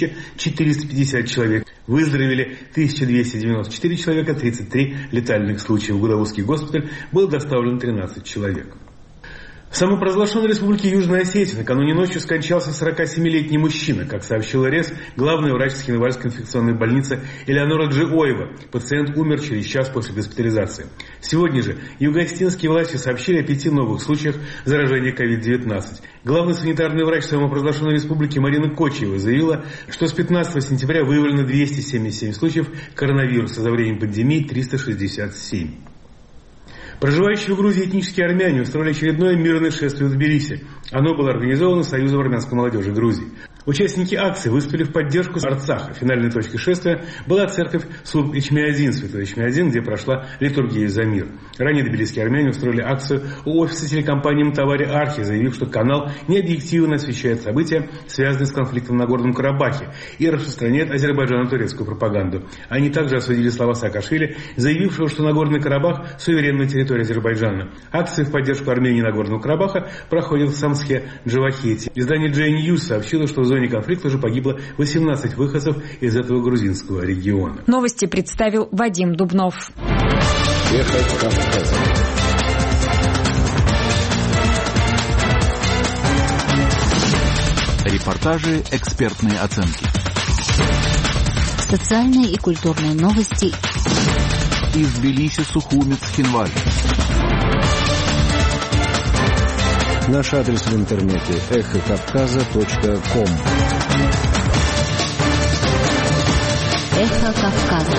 3450 человек. Выздоровели 1294 человека, 33 летальных случая. В Гудаутский госпиталь был доставлен 13 человек. В самопровозглашенной республике Южная Осетия накануне ночью скончался 47-летний мужчина, как сообщила РЕС, главный врач Схинвальской инфекционной больницы Элеонора Джиоева. Пациент умер через час после госпитализации. Сегодня же юго-осетинские власти сообщили о 5 новых случаях заражения COVID-19. Главный санитарный врач самопровозглашенной республики Марина Кочева заявила, что с 15 сентября выявлено 277 случаев коронавируса, за время пандемии 367. Проживающие в Грузии этнические армяне устроили очередное мирное шествие в Тбилиси. Оно было организовано Союзом армянской молодежи Грузии. Участники акции выступили в поддержку Арцаха. Финальной точкой шествия была церковь Сурб-Ичмиадзин, Святой Ичмиадзин, где прошла литургия за мир. Ранее тбилисские армяне устроили акцию у офиса телекомпании МТА Ариархи, заявив, что канал необъективно освещает события, связанные с конфликтом на Нагорном Карабахе, и распространяет азербайджано-турецкую пропаганду. Они также осудили слова Саакашвили, заявившего, что Нагорный Карабах – суверенная территория Азербайджана. Акции в поддержку Армении и Нагорного Карабаха проходят в Самске, Джавахете. Издание J-News сообщило, что в зоне конфликта уже погибло 18 выходцев из этого грузинского региона. Новости представил Вадим Дубнов. Репортажи, экспертные оценки. Социальные и культурные новости. Из Тбилиси, Сухуми, Цхинваль. Наш адрес в интернете эхокавказа.ком. Эхо Кавказа.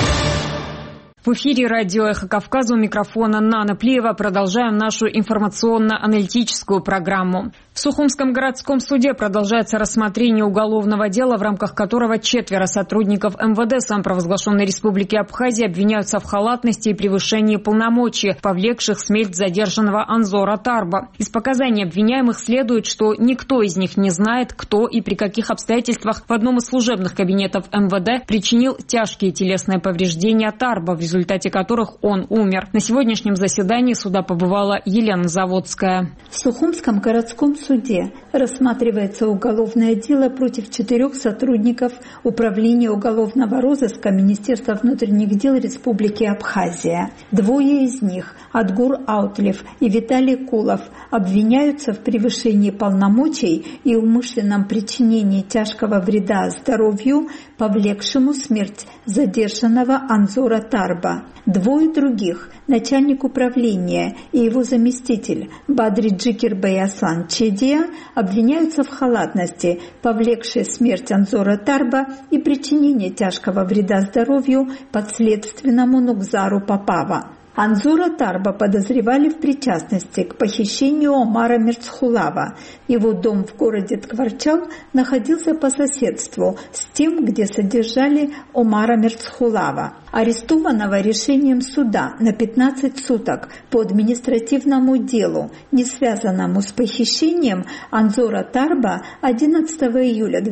В эфире радио «Эхо Кавказа», у микрофона Нана Плиева. Продолжаем нашу информационно-аналитическую программу. В Сухумском городском суде продолжается рассмотрение уголовного дела, в рамках которого 4 сотрудников МВД самопровозглашенной Республики Абхазия обвиняются в халатности и превышении полномочий, повлекших смерть задержанного Анзора Тарба. Из показаний обвиняемых следует, что никто из них не знает, кто и при каких обстоятельствах в одном из служебных кабинетов МВД причинил тяжкие телесные повреждения Тарба, в результате которых он умер. На сегодняшнем заседании суда побывала Елена Заводская. В Сухумском городском суде рассматривается уголовное дело против 4 сотрудников Управления уголовного розыска Министерства внутренних дел Республики Абхазия. 2 из них, Адгур Аутлев и Виталий Кулов, обвиняются в превышении полномочий и умышленном причинении тяжкого вреда здоровью, повлекшему смерть задержанного Анзора Тарба. 2 других, начальник управления и его заместитель Бадри Джикербей Аслан Чедия, обвиняются в халатности, повлекшей смерть Анзора Тарба и причинение тяжкого вреда здоровью подследственному Нукзару Попава. Анзора Тарба подозревали в причастности к похищению Омара Мерцхулава. Его дом в городе Ткварчал находился по соседству с тем, где содержали Омара Мерцхулава. Арестованного решением суда на 15 суток по административному делу, не связанному с похищением, Анзора Тарба 11 июля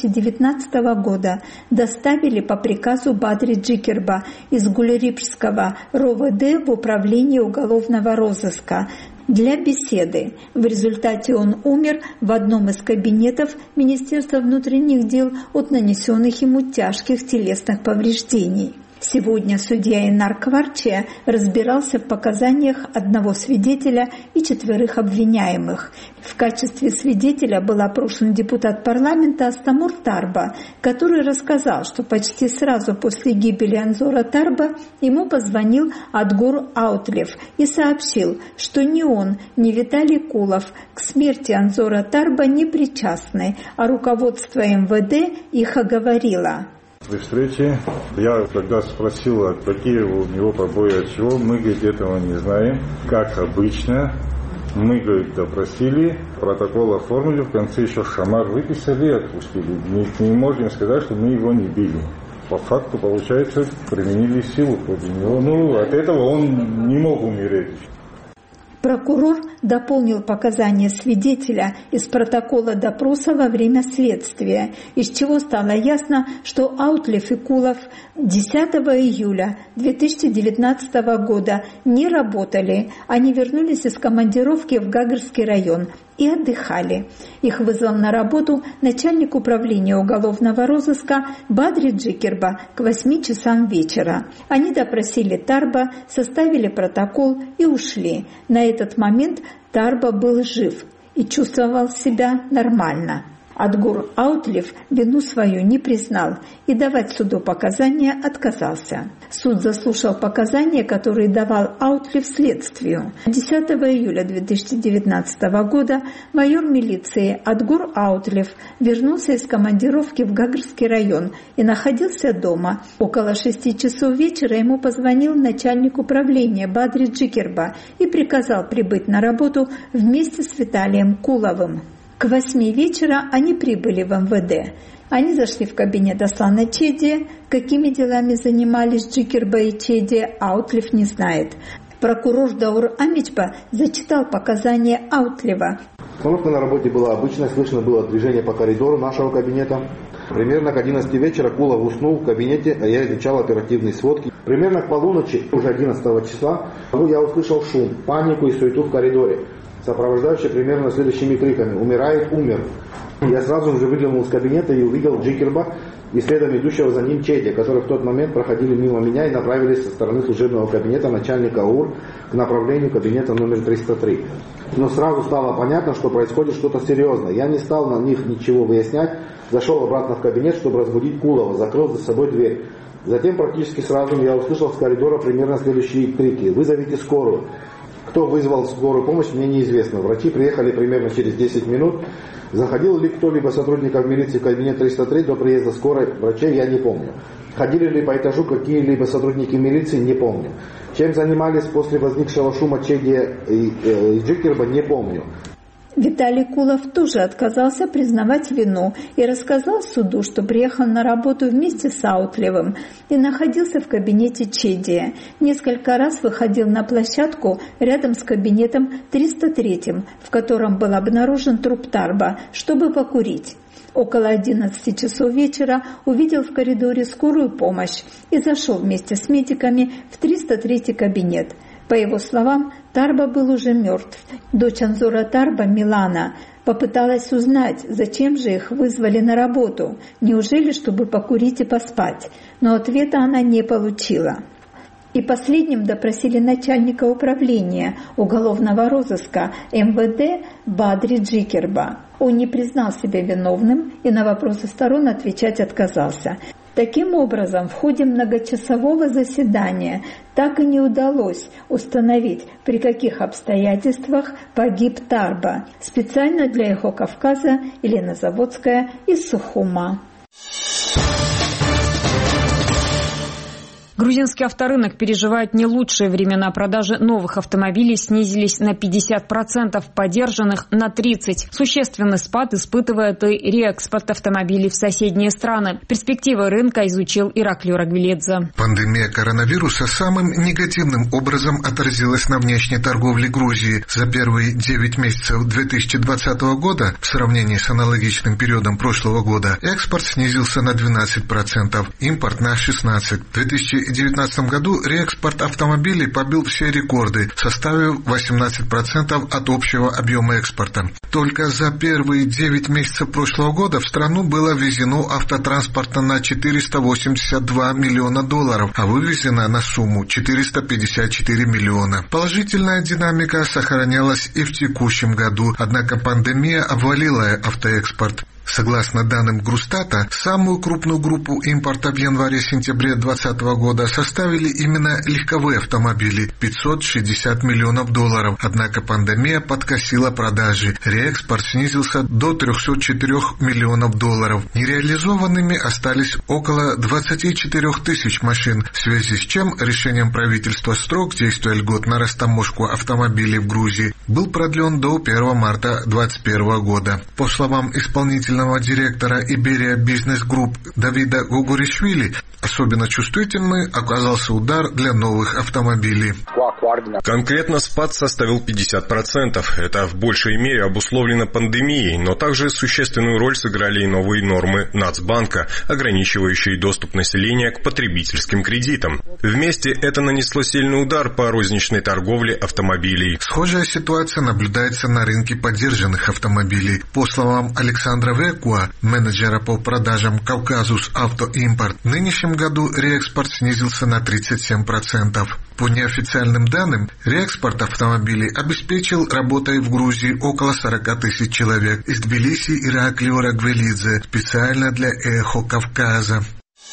2019 года доставили по приказу Бадри Джикерба из Гулерипского РОВД в Управление уголовного розыска для беседы. В результате он умер в одном из кабинетов Министерства внутренних дел от нанесенных ему тяжких телесных повреждений. Сегодня судья Инар Кварчия разбирался в показаниях одного свидетеля и 4 обвиняемых. В качестве свидетеля был опрошен депутат парламента Астамур Тарба, который рассказал, что почти сразу после гибели Анзора Тарба ему позвонил Адгур Аутлев и сообщил, что ни он, ни Виталий Кулов к смерти Анзора Тарба не причастны, а руководство МВД их оговорило. При встрече я тогда спросил, какие у него побои, от чего. Мы, говорит, этого не знаем. Как обычно, мы, говорит, допросили, протокол оформили, в конце еще шамар выписали и отпустили. Не можем сказать, что мы его не били. По факту, получается, применили силу против него. От этого он не мог умереть. Прокурор дополнил показания свидетеля из протокола допроса во время следствия, из чего стало ясно, что Аутлев и Кулов 10 июля 2019 года не работали. Они вернулись из командировки в Гагарский район и отдыхали. Их вызвал на работу начальник управления уголовного розыска Бадри Джикерба к 8 часам вечера. Они допросили Тарба, составили протокол и ушли. На этот момент Тарба был жив и чувствовал себя нормально. Адгур Аутлев вину свою не признал и давать суду показания отказался. Суд заслушал показания, которые давал Аутлев следствию. 10 июля 2019 года майор милиции Адгур Аутлев вернулся из командировки в Гагарский район и находился дома. Около 6 часов вечера ему позвонил начальник управления Бадри Джикерба и приказал прибыть на работу вместе с Виталием Куловым. К 8 вечера они прибыли в МВД. Они зашли в кабинет Аслана Чедия. Какими делами занимались Джикерба и Чедия, Аутлев не знает. Прокурор Даур Амичба зачитал показания Аутлева. Обстановка на работе была обычной, слышно было движение по коридору нашего кабинета. Примерно к 11 вечера Кулов уснул в кабинете, а я изучал оперативные сводки. Примерно к полуночи, уже 11 числа, я услышал шум, панику и суету в коридоре, сопровождающие примерно следующими криками: «Умирает, умер». Я сразу же выглянул из кабинета и увидел Джикерба и следом идущего за ним Чедия, которые в тот момент проходили мимо меня и направились со стороны служебного кабинета начальника УР к направлению кабинета номер 303. Но сразу стало понятно, что происходит что-то серьезное. Я не стал на них ничего выяснять, зашел обратно в кабинет, чтобы разбудить Кулова, закрыл за собой дверь. Затем практически сразу я услышал с коридора примерно следующие крики: «Вызовите скорую». Кто вызвал скорую помощь, мне неизвестно. Врачи приехали примерно через 10 минут. Заходил ли кто-либо сотрудников милиции в кабинет 303 до приезда скорой врачей, я не помню. Ходили ли по этажу какие-либо сотрудники милиции, не помню. Чем занимались после возникшего шума Чеди и Джикерба, не помню. Виталий Кулов тоже отказался признавать вину и рассказал суду, что приехал на работу вместе с Аутлевым и находился в кабинете Чедия. Несколько раз выходил на площадку рядом с кабинетом 303, в котором был обнаружен труп Тарба, чтобы покурить. Около 11 часов вечера увидел в коридоре скорую помощь и зашел вместе с медиками в 303 кабинет. По его словам, Тарба был уже мертв. Дочь Анзора Тарба, Милана, попыталась узнать, зачем же их вызвали на работу, неужели чтобы покурить и поспать, но ответа она не получила. И последним допросили начальника управления уголовного розыска МВД Бадри Джикерба. Он не признал себя виновным и на вопросы сторон отвечать отказался. Таким образом, в ходе многочасового заседания так и не удалось установить, при каких обстоятельствах погиб Тарба. Специально для «Эхо Кавказа» Елена Заводская из Сухума. Грузинский авторынок переживает не лучшие времена. Продажи новых автомобилей снизились на 50%, подержанных на 30%. Существенный спад испытывает и реэкспорт автомобилей в соседние страны. Перспективы рынка изучил Ираклий Рагвелидзе. Пандемия коронавируса самым негативным образом отразилась на внешней торговле Грузии. За первые 9 месяцев 2020 года в сравнении с аналогичным периодом прошлого года экспорт снизился на 12%, импорт на 16%. В 2019 году реэкспорт автомобилей побил все рекорды, составив 18% от общего объема экспорта. Только за первые 9 месяцев прошлого года в страну было ввезено автотранспорта на $482 миллиона, а вывезено на сумму 454 миллиона. Положительная динамика сохранялась и в текущем году, однако пандемия обвалила автоэкспорт. Согласно данным Грустата, самую крупную группу импорта в январе-сентябре 2020 года составили именно легковые автомобили – $560 миллионов. Однако пандемия подкосила продажи. Реэкспорт снизился до $304 миллионов. Нереализованными остались около 24 тысяч машин, в связи с чем решением правительства срок действия льгот на растаможку автомобилей в Грузии был продлен до 1 марта 2021 года. По словам исполнительного директора Iberia Business Group Давида Гугуришвили, особенно чувствительный оказался удар для новых автомобилей. Конкретно спад составил 50%. Это в большей мере обусловлено пандемией, но также существенную роль сыграли и новые нормы Нацбанка, ограничивающие доступ населения к потребительским кредитам. Вместе это нанесло сильный удар по розничной торговле автомобилей. Схожая ситуация наблюдается на рынке подержанных автомобилей. По словам Александра Векуа, менеджера по продажам Кавказус Авто Импорт, в нынешнем году реэкспорт снизился на 37%. По неофициальным данным, реэкспорт автомобилей обеспечил работой в Грузии около 40 тысяч человек. Из Тбилиси Ираклий Рагвелидзе, специально для «Эхо Кавказа».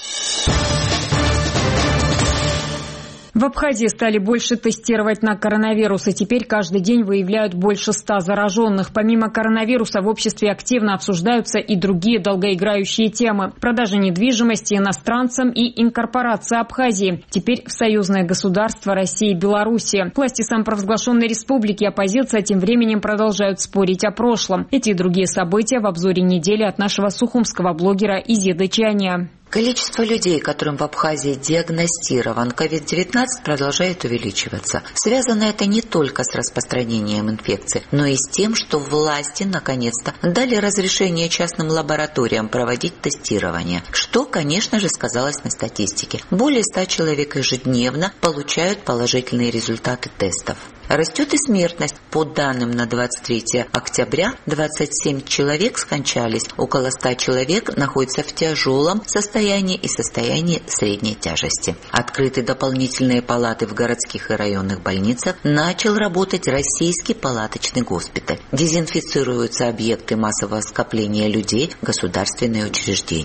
В Абхазии стали больше тестировать на коронавирус, и теперь каждый день выявляют больше 100 зараженных. Помимо коронавируса в обществе активно обсуждаются и другие долгоиграющие темы. Продажа недвижимости иностранцам и инкорпорация Абхазии. Теперь в союзное государство России и Белоруссия. Власти самопровозглашенной республики и оппозиция тем временем продолжают спорить о прошлом. Эти и другие события в обзоре недели от нашего сухумского блогера Изеды Чания. Количество людей, которым в Абхазии диагностирован COVID-19, продолжает увеличиваться. Связано это не только с распространением инфекции, но и с тем, что власти наконец-то дали разрешение частным лабораториям проводить тестирование, что, конечно же, сказалось на статистике. Более 100 человек ежедневно получают положительные результаты тестов. Растет и смертность. По данным на 23 октября 27 человек скончались, около 100 человек находятся в тяжелом состоянии и состоянии средней тяжести. Открыты дополнительные палаты в городских и районных больницах, начал работать российский палаточный госпиталь. Дезинфицируются объекты массового скопления людей, государственные учреждения.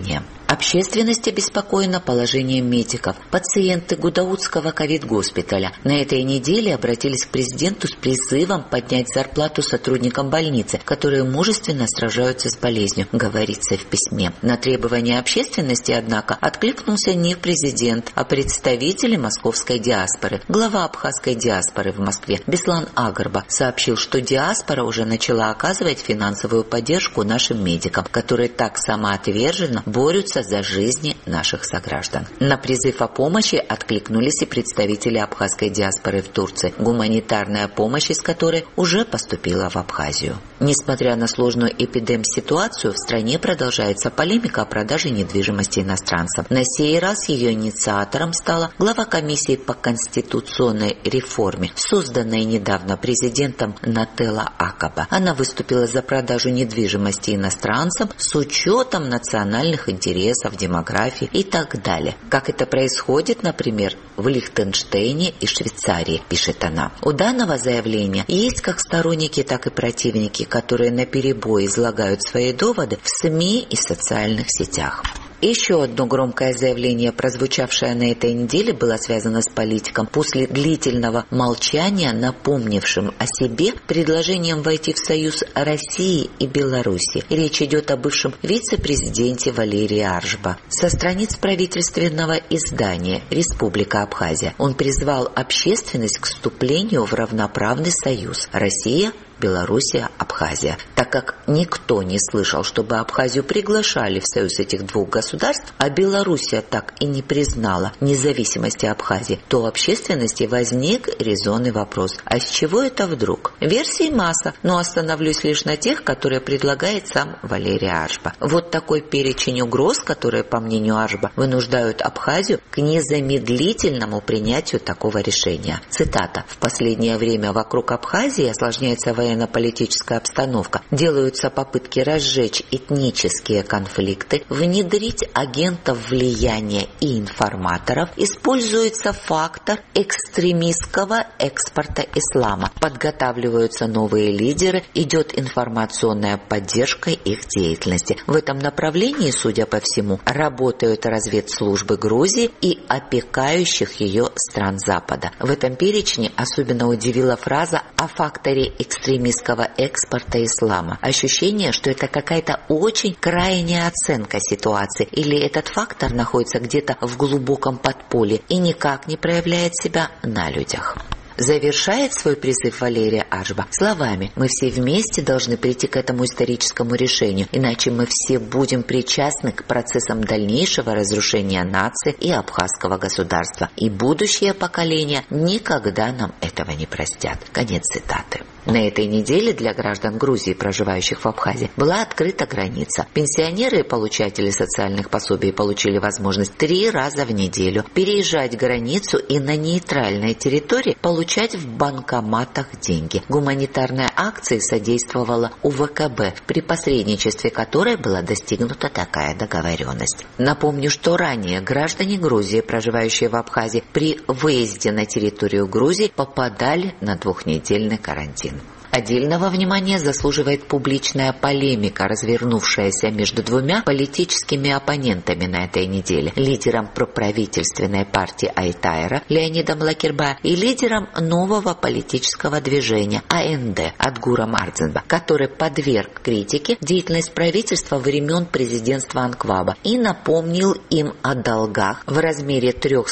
Общественность обеспокоена положением медиков. Пациенты Гудаутского ковид-госпиталя на этой неделе обратились к президенту с призывом поднять зарплату сотрудникам больницы, которые мужественно сражаются с болезнью, говорится в письме. На требования общественности, однако, откликнулся не президент, а представители московской диаспоры. Глава абхазской диаспоры в Москве Беслан Агарба сообщил, что диаспора уже начала оказывать финансовую поддержку нашим медикам, которые так самоотверженно борются за жизни наших сограждан. На призыв о помощи откликнулись и представители абхазской диаспоры в Турции, гуманитарная помощь из которой уже поступила в Абхазию. Несмотря на сложную эпидем-ситуацию, в стране продолжается полемика о продаже недвижимости иностранцам. На сей раз ее инициатором стала глава комиссии по конституционной реформе, созданной недавно президентом Нателла Акаба. Она выступила за продажу недвижимости иностранцам с учетом национальных интересов, демографии и так далее. Как это происходит, например, в Лихтенштейне и Швейцарии, пишет она. У данного заявления есть как сторонники, так и противники, которые наперебой излагают свои доводы в СМИ и социальных сетях. Еще одно громкое заявление, прозвучавшее на этой неделе, было связано с политиком. После длительного молчания, напомнившим о себе предложением войти в союз России и Беларуси. Речь идет о бывшем вице-президенте Валерии Аржба. Со страниц правительственного издания «Республика Абхазия» он призвал общественность к вступлению в равноправный союз Россия, Белоруссия, Абхазия. Так как никто не слышал, чтобы Абхазию приглашали в союз этих двух государств, а Белоруссия так и не признала независимости Абхазии, то у общественности возник резонный вопрос: а с чего это вдруг? Версий масса, но остановлюсь лишь на тех, которые предлагает сам Валерий Аржба. Вот такой перечень угроз, которые, по мнению Аржба, вынуждают Абхазию к незамедлительному принятию такого решения. Цитата: «В последнее время вокруг Абхазии осложняется военно-политическая обстановка, делаются попытки разжечь этнические конфликты, внедрить агентов влияния и информаторов, используется фактор экстремистского экспорта ислама, подготавливаются новые лидеры, идет информационная поддержка их деятельности. В этом направлении, судя по всему, работают разведслужбы Грузии и опекающих ее стран Запада». В этом перечне особенно удивила фраза о факторе экстремистского экспорта ислама. Ощущение, что это какая-то очень крайняя оценка ситуации, или этот фактор находится где-то в глубоком подполье и никак не проявляет себя на людях. Завершает свой призыв Валерия Аржба словами: «Мы все вместе должны прийти к этому историческому решению, иначе мы все будем причастны к процессам дальнейшего разрушения нации и абхазского государства, и будущее поколения никогда нам этого не простят». Конец цитаты. На этой неделе для граждан Грузии, проживающих в Абхазии, была открыта граница. Пенсионеры и получатели социальных пособий получили возможность 3 раза в неделю переезжать границу и на нейтральной территории получать в банкоматах деньги. Гуманитарная акция содействовала УВКБ, при посредничестве которой была достигнута такая договоренность. Напомню, что ранее граждане Грузии, проживающие в Абхазии, при выезде на территорию Грузии попадали на 2-недельный карантин. Отдельного внимания заслуживает публичная полемика, развернувшаяся между двумя политическими оппонентами на этой неделе: лидером проправительственной партии Айтайра Леонидом Лакербая и лидером нового политического движения АНД Адгуром Ардзинба, который подверг критике деятельность правительства времен президентства Анкваба и напомнил им о долгах в размере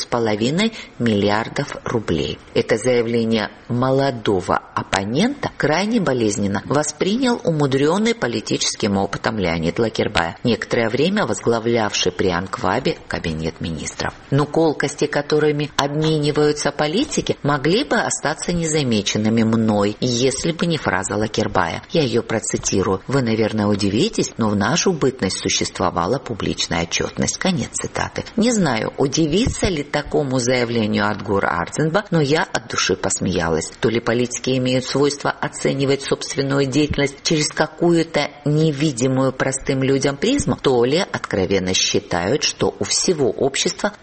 3,5 миллиардов рублей. Это заявление молодого оппонента крайне болезненно воспринял умудренный политическим опытом Леонид Лакербая, некоторое время возглавлявший при Анквабе кабинет министров. Но колкости, которыми обмениваются политики, могли бы остаться незамеченными мной, если бы не фраза Лакербая. Я ее процитирую. «Вы, наверное, удивитесь, но в нашу бытность существовала публичная отчетность». Конец цитаты. Не знаю, удивится ли такому заявлению Адгур Ардзинба, но я от души посмеялась. То ли политики имеют свойство оценивать собственную деятельность через какую-то невидимую простым людям призму, то ли откровенно считают, что у всего общества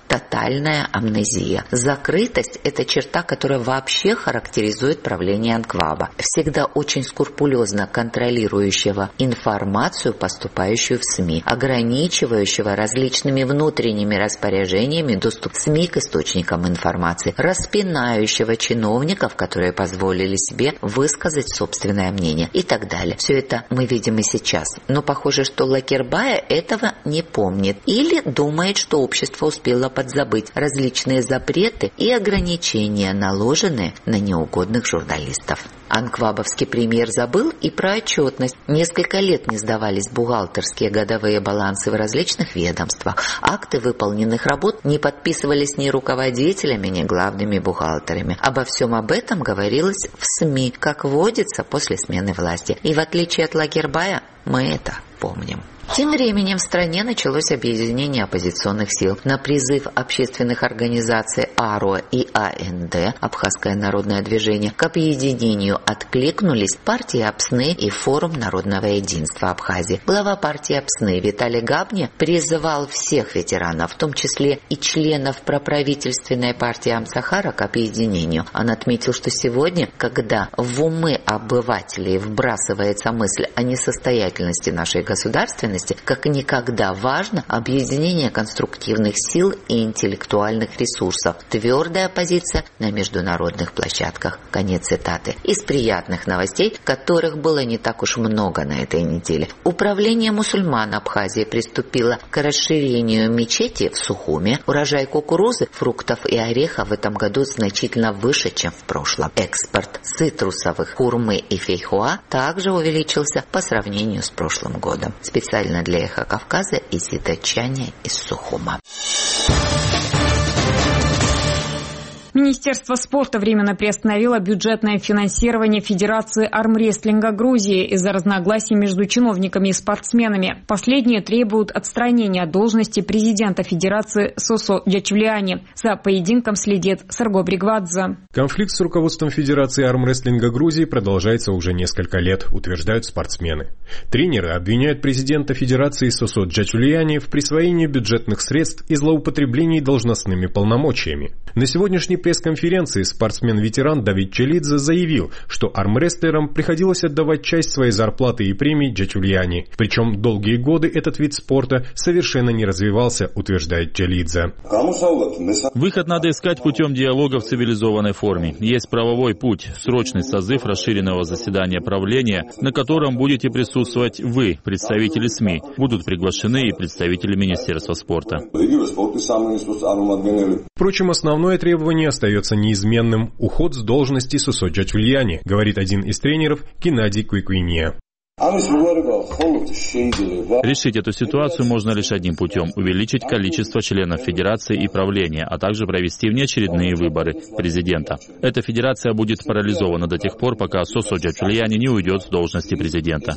тотальная амнезия. Закрытость – это черта, которая вообще характеризует правление Анкваба, всегда очень скрупулезно контролирующего информацию, поступающую в СМИ, ограничивающего различными внутренними распоряжениями доступ СМИ к источникам информации, распинающего чиновников, которые позволили себе высказать собственное мнение и так далее. Все это мы видим и сейчас. Но похоже, что Лакербая этого не помнит или думает, что общество успело подзабыть различные запреты и ограничения, наложенные на неугодных журналистов. Анквабовский премьер забыл и про отчетность. Несколько лет не сдавались бухгалтерские годовые балансы в различных ведомствах. Акты выполненных работ не подписывались ни руководителями, ни главными бухгалтерами. Обо всем об этом говорилось в СМИ, как водится после смены власти. И в отличие от Лагербая, мы это помним. Тем временем в стране началось объединение оппозиционных сил. На призыв общественных организаций АРО и АНД, Абхазское народное движение, к объединению откликнулись партия Апсны и Форум народного единства Абхазии. Глава партии Апсны Виталий Габни призывал всех ветеранов, в том числе и членов проправительственной партии Амсахара, к объединению. Он отметил, что сегодня, когда в умы обывателей вбрасывается мысль о несостоятельности нашей государственности, как никогда важно объединение конструктивных сил и интеллектуальных ресурсов, твердая позиция на международных площадках. Конец цитаты. Из приятных новостей, которых было не так уж много на этой неделе. Управление мусульман Абхазии приступило к расширению мечети в Сухуме. Урожай кукурузы, фруктов и орехов в этом году значительно выше, чем в прошлом. Экспорт цитрусовых, хурмы и фейхоа также увеличился по сравнению с прошлым годом. Специально для «Эхо Кавказа» Изида Чаня из Сухума. Министерство спорта временно приостановило бюджетное финансирование Федерации армрестлинга Грузии из-за разногласий между чиновниками и спортсменами. Последние требуют отстранения от должности президента Федерации Сосо Джачулиани. За поединком следит Сарго Бригвадзе. Конфликт с руководством Федерации армрестлинга Грузии продолжается уже несколько лет, утверждают спортсмены. Тренеры обвиняют президента Федерации Сосо Джачулиани в присвоении бюджетных средств и злоупотреблении должностными полномочиями. На сегодняшней пресс-конференции спортсмен-ветеран Давид Челидзе заявил, что армрестлерам приходилось отдавать часть своей зарплаты и премий Джачулиани. Причем долгие годы этот вид спорта совершенно не развивался, утверждает Челидзе. Выход надо искать путем диалога в цивилизованной форме. Есть правовой путь, срочный созыв расширенного заседания правления, на котором будете присутствовать вы, представители СМИ. Будут приглашены и представители Министерства спорта. Впрочем, основное требование остается неизменным – уход с должности Сосо Джачулиани, говорит один из тренеров Геннадий Куикуиния. Решить эту ситуацию можно лишь одним путем – увеличить количество членов Федерации и правления, а также провести внеочередные выборы президента. Эта Федерация будет парализована до тех пор, пока Сосо Джачулиани не уйдет с должности президента.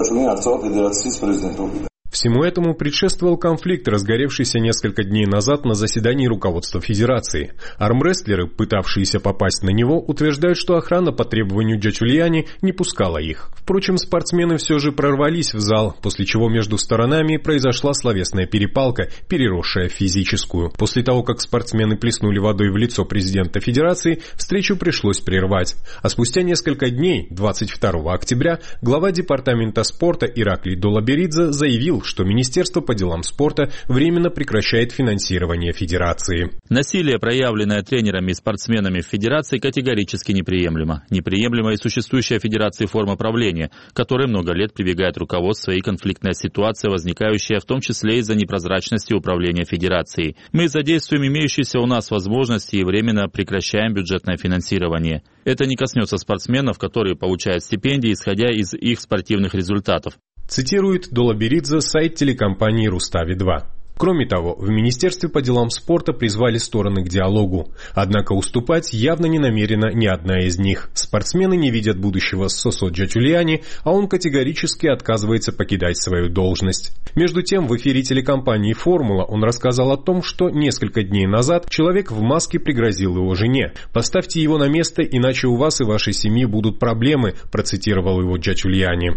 Всему этому предшествовал конфликт, разгоревшийся несколько дней назад на заседании руководства Федерации. Армрестлеры, пытавшиеся попасть на него, утверждают, что охрана по требованию Джачулиани не пускала их. Впрочем, спортсмены все же прорвались в зал, после чего между сторонами произошла словесная перепалка, переросшая в физическую. После того, как спортсмены плеснули водой в лицо президента Федерации, встречу пришлось прервать. А спустя несколько дней, 22 октября, глава департамента спорта Ираклий Долаберидзе заявил, что Министерство по делам спорта временно прекращает финансирование Федерации. Насилие, проявленное тренерами и спортсменами в Федерации, категорически неприемлемо. Неприемлема и существующая в Федерации форма правления, к которой много лет прибегает руководство, и конфликтная ситуация, возникающая в том числе из-за непрозрачности управления Федерацией. Мы задействуем имеющиеся у нас возможности и временно прекращаем бюджетное финансирование. Это не коснется спортсменов, которые получают стипендии, исходя из их спортивных результатов. Цитирует Долаберидзе сайт телекомпании «Рустави-2». Кроме того, в Министерстве по делам спорта призвали стороны к диалогу. Однако уступать явно не намерена ни одна из них. Спортсмены не видят будущего с Сосо Джачулиани, а он категорически отказывается покидать свою должность. Между тем, в эфире телекомпании «Формула» он рассказал о том, что несколько дней назад человек в маске пригрозил его жене. «Поставьте его на место, иначе у вас и вашей семьи будут проблемы», процитировал его Джачулиани.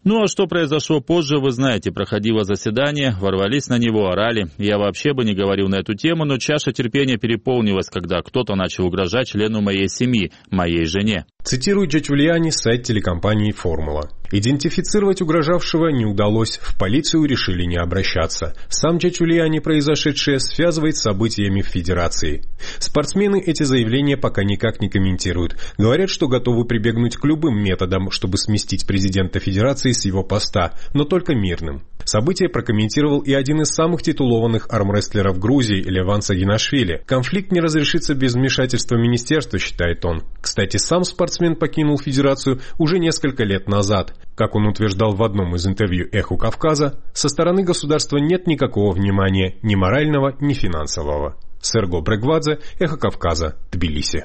Ну а что произошло позже, вы знаете. Проходило заседание, ворвались на него, орали. Я вообще бы не говорил на эту тему, но чаша терпения переполнилась, когда кто-то начал угрожать члену моей семьи, моей жене. Цитирует Джачульяни сайт телекомпании «Формула». Идентифицировать угрожавшего не удалось, в полицию решили не обращаться. Сам Джачульяни произошедшее связывает с событиями в Федерации. Спортсмены эти заявления пока никак не комментируют. Говорят, что готовы прибегнуть к любым методам, чтобы сместить президента Федерации с его поста, но только мирным. Событие прокомментировал и один из самых титулованных армрестлеров Грузии Леван Сагинашвили. Конфликт не разрешится без вмешательства министерства, считает он. Кстати, сам спортсмен покинул Федерацию уже несколько лет назад. Как он утверждал в одном из интервью «Эху Кавказа», со стороны государства нет никакого внимания, ни морального, ни финансового. Серго Брегвадзе, «Эхо Кавказа», Тбилиси.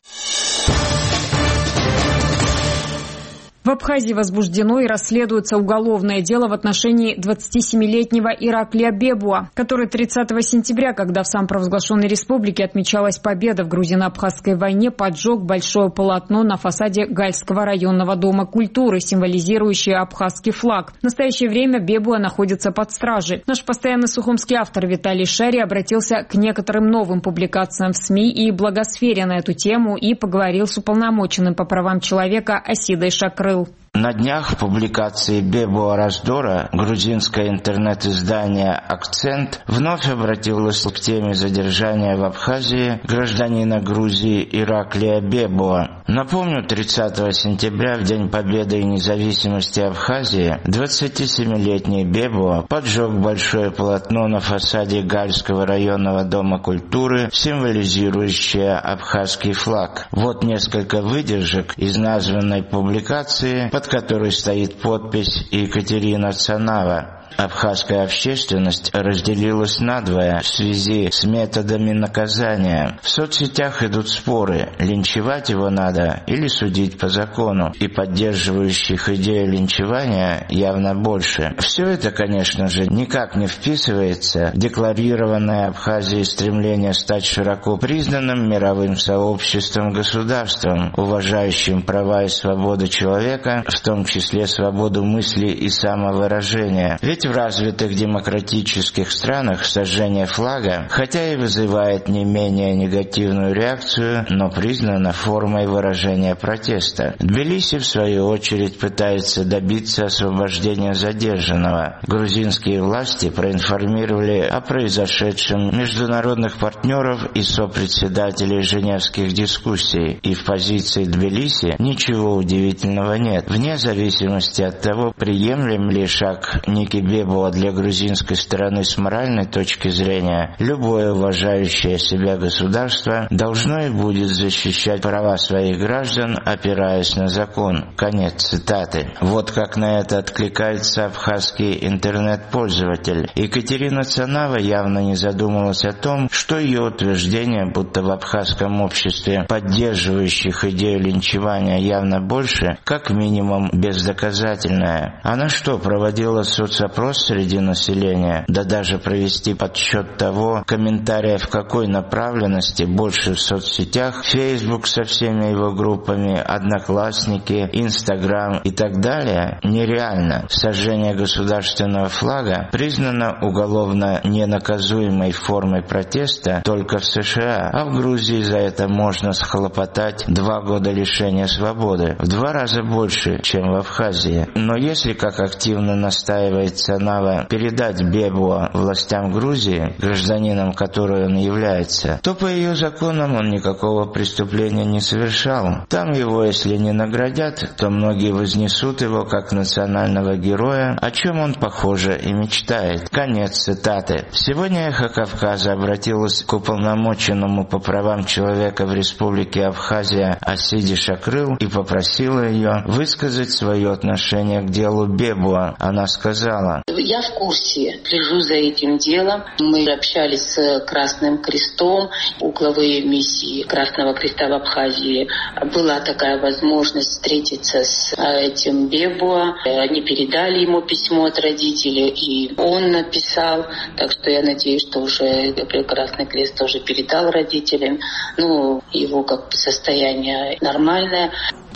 В Абхазии возбуждено и расследуется уголовное дело в отношении 27-летнего Ираклия Бебуа, который 30 сентября, когда в самопровозглашенной республике отмечалась победа в грузино-абхазской войне, поджег большое полотно на фасаде Гальского районного дома культуры, символизирующее абхазский флаг. В настоящее время Бебуа находится под стражей. Наш постоянный сухумский автор Виталий Шари обратился к некоторым новым публикациям в СМИ и блогосфере на эту тему и поговорил с уполномоченным по правам человека Асидой Шакрыл. На днях в публикации Бебуа Раздора грузинское интернет-издание «Акцент» вновь обратилось к теме задержания в Абхазии гражданина Грузии Ираклия Бебуа. Напомню, 30 сентября, в День Победы и независимости Абхазии, 27-летний Бебуа поджег большое полотно на фасаде Гальского районного дома культуры, символизирующее абхазский флаг. Вот несколько выдержек из названной публикации, под которой стоит подпись Екатерина Цанава. Абхазская общественность разделилась надвое в связи с методами наказания. В соцсетях идут споры, линчевать его надо или судить по закону, и поддерживающих идею линчевания явно больше. Все это, конечно же, никак не вписывается в декларированное Абхазией стремление стать широко признанным мировым сообществом государством, уважающим права и свободы человека, в том числе свободу мысли и самовыражения. Ведь в развитых демократических странах сожжение флага, хотя и вызывает не менее негативную реакцию, но признано формой выражения протеста. Тбилиси, в свою очередь, пытается добиться освобождения задержанного. Грузинские власти проинформировали о произошедшем международных партнеров и сопредседателей женевских дискуссий, и в позиции Тбилиси ничего удивительного нет. Вне зависимости от того, приемлем ли шаг Ники Бебуа для грузинской стороны с моральной точки зрения, любое уважающее себя государство должно и будет защищать права своих граждан, опираясь на закон. Конец цитаты. Вот как на это откликается абхазский интернет-пользователь. Екатерина Цанава явно не задумалась о том, что ее утверждение, будто в абхазском обществе поддерживающих идею линчевания явно больше, как минимум бездоказательное. Она что, проводила соцопрос среди населения, да даже провести подсчет того, комментариев какой направленности больше в соцсетях, Facebook со всеми его группами, Одноклассники, Instagram и так далее, нереально. Сожжение государственного флага признано уголовно ненаказуемой формой протеста только в США, а в Грузии за это можно схлопотать 2 года лишения свободы, в 2 раза больше, чем в Абхазии. Но если, как активно настаивает Цанава, передать Бебуа властям Грузии, гражданином которой он является, то по ее законам он никакого преступления не совершал. Там его, если не наградят, то многие вознесут его как национального героя, о чем он, похоже, и мечтает. Конец цитаты. Сегодня «Эхо Кавказа» обратилось к уполномоченному по правам человека в Республике Абхазия Асиде Шакрыл и попросила ее высказать свое отношение к делу Бебуа. Она сказала: «Я в курсе, слежу за этим делом. Мы общались с Красным Крестом, у главы миссии Красного Креста в Абхазии. Была такая возможность встретиться с этим Бебуа. Они передали ему письмо от родителей, и он написал. Так что я надеюсь, что уже Красный Крест тоже передал родителям. Его состояние нормальное».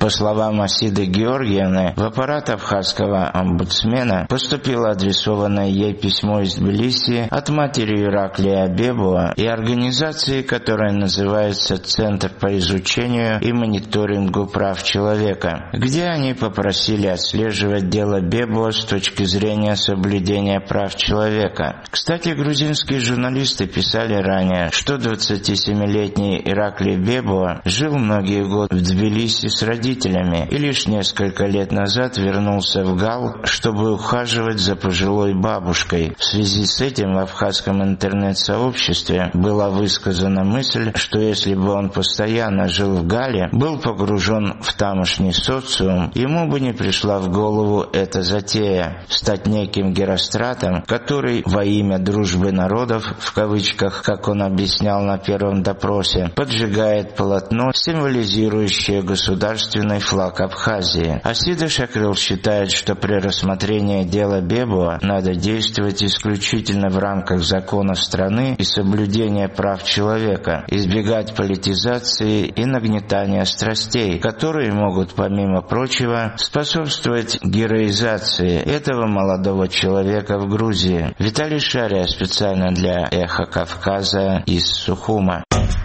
По словам Асиды Георгиевны, в аппарат абхазского омбудсмена поступило адресованное ей письмо из Тбилиси от матери Ираклия Бебова и организации, которая называется «Центр по изучению и мониторингу прав человека», где они попросили отслеживать дело Бебова с точки зрения соблюдения прав человека. Кстати, грузинские журналисты писали ранее, что 27-летний Ираклий Бебова жил многие годы в Тбилиси с родителями и лишь несколько лет назад вернулся в Гал, чтобы ухаживать за пожилой бабушкой. В связи с этим в абхазском интернет-сообществе была высказана мысль, что если бы он постоянно жил в Гале, был погружен в тамошний социум, ему бы не пришла в голову эта затея – стать неким Геростратом, который во имя дружбы народов, в кавычках, как он объяснял на первом допросе, поджигает полотно, символизирующее государственный флаг Абхазии. Асида Шакрил считает, что при рассмотрении дела Бебова надо действовать исключительно в рамках законов страны и соблюдения прав человека, избегать политизации и нагнетания страстей, которые могут, помимо прочего, способствовать героизации этого молодого человека в Грузии. Виталий Шария специально для «Эхо Кавказа» из Сухума.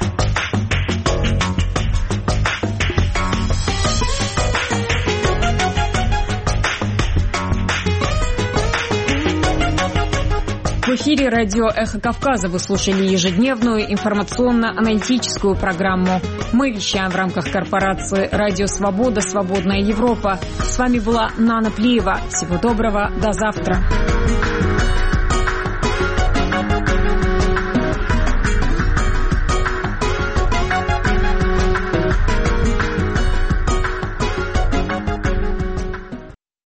В эфире радио «Эхо Кавказа» вы слушали ежедневную информационно-аналитическую программу. Мы вещаем в рамках корпорации «Радио Свобода. Свободная Европа». С вами была Нана Плиева. Всего доброго. До завтра.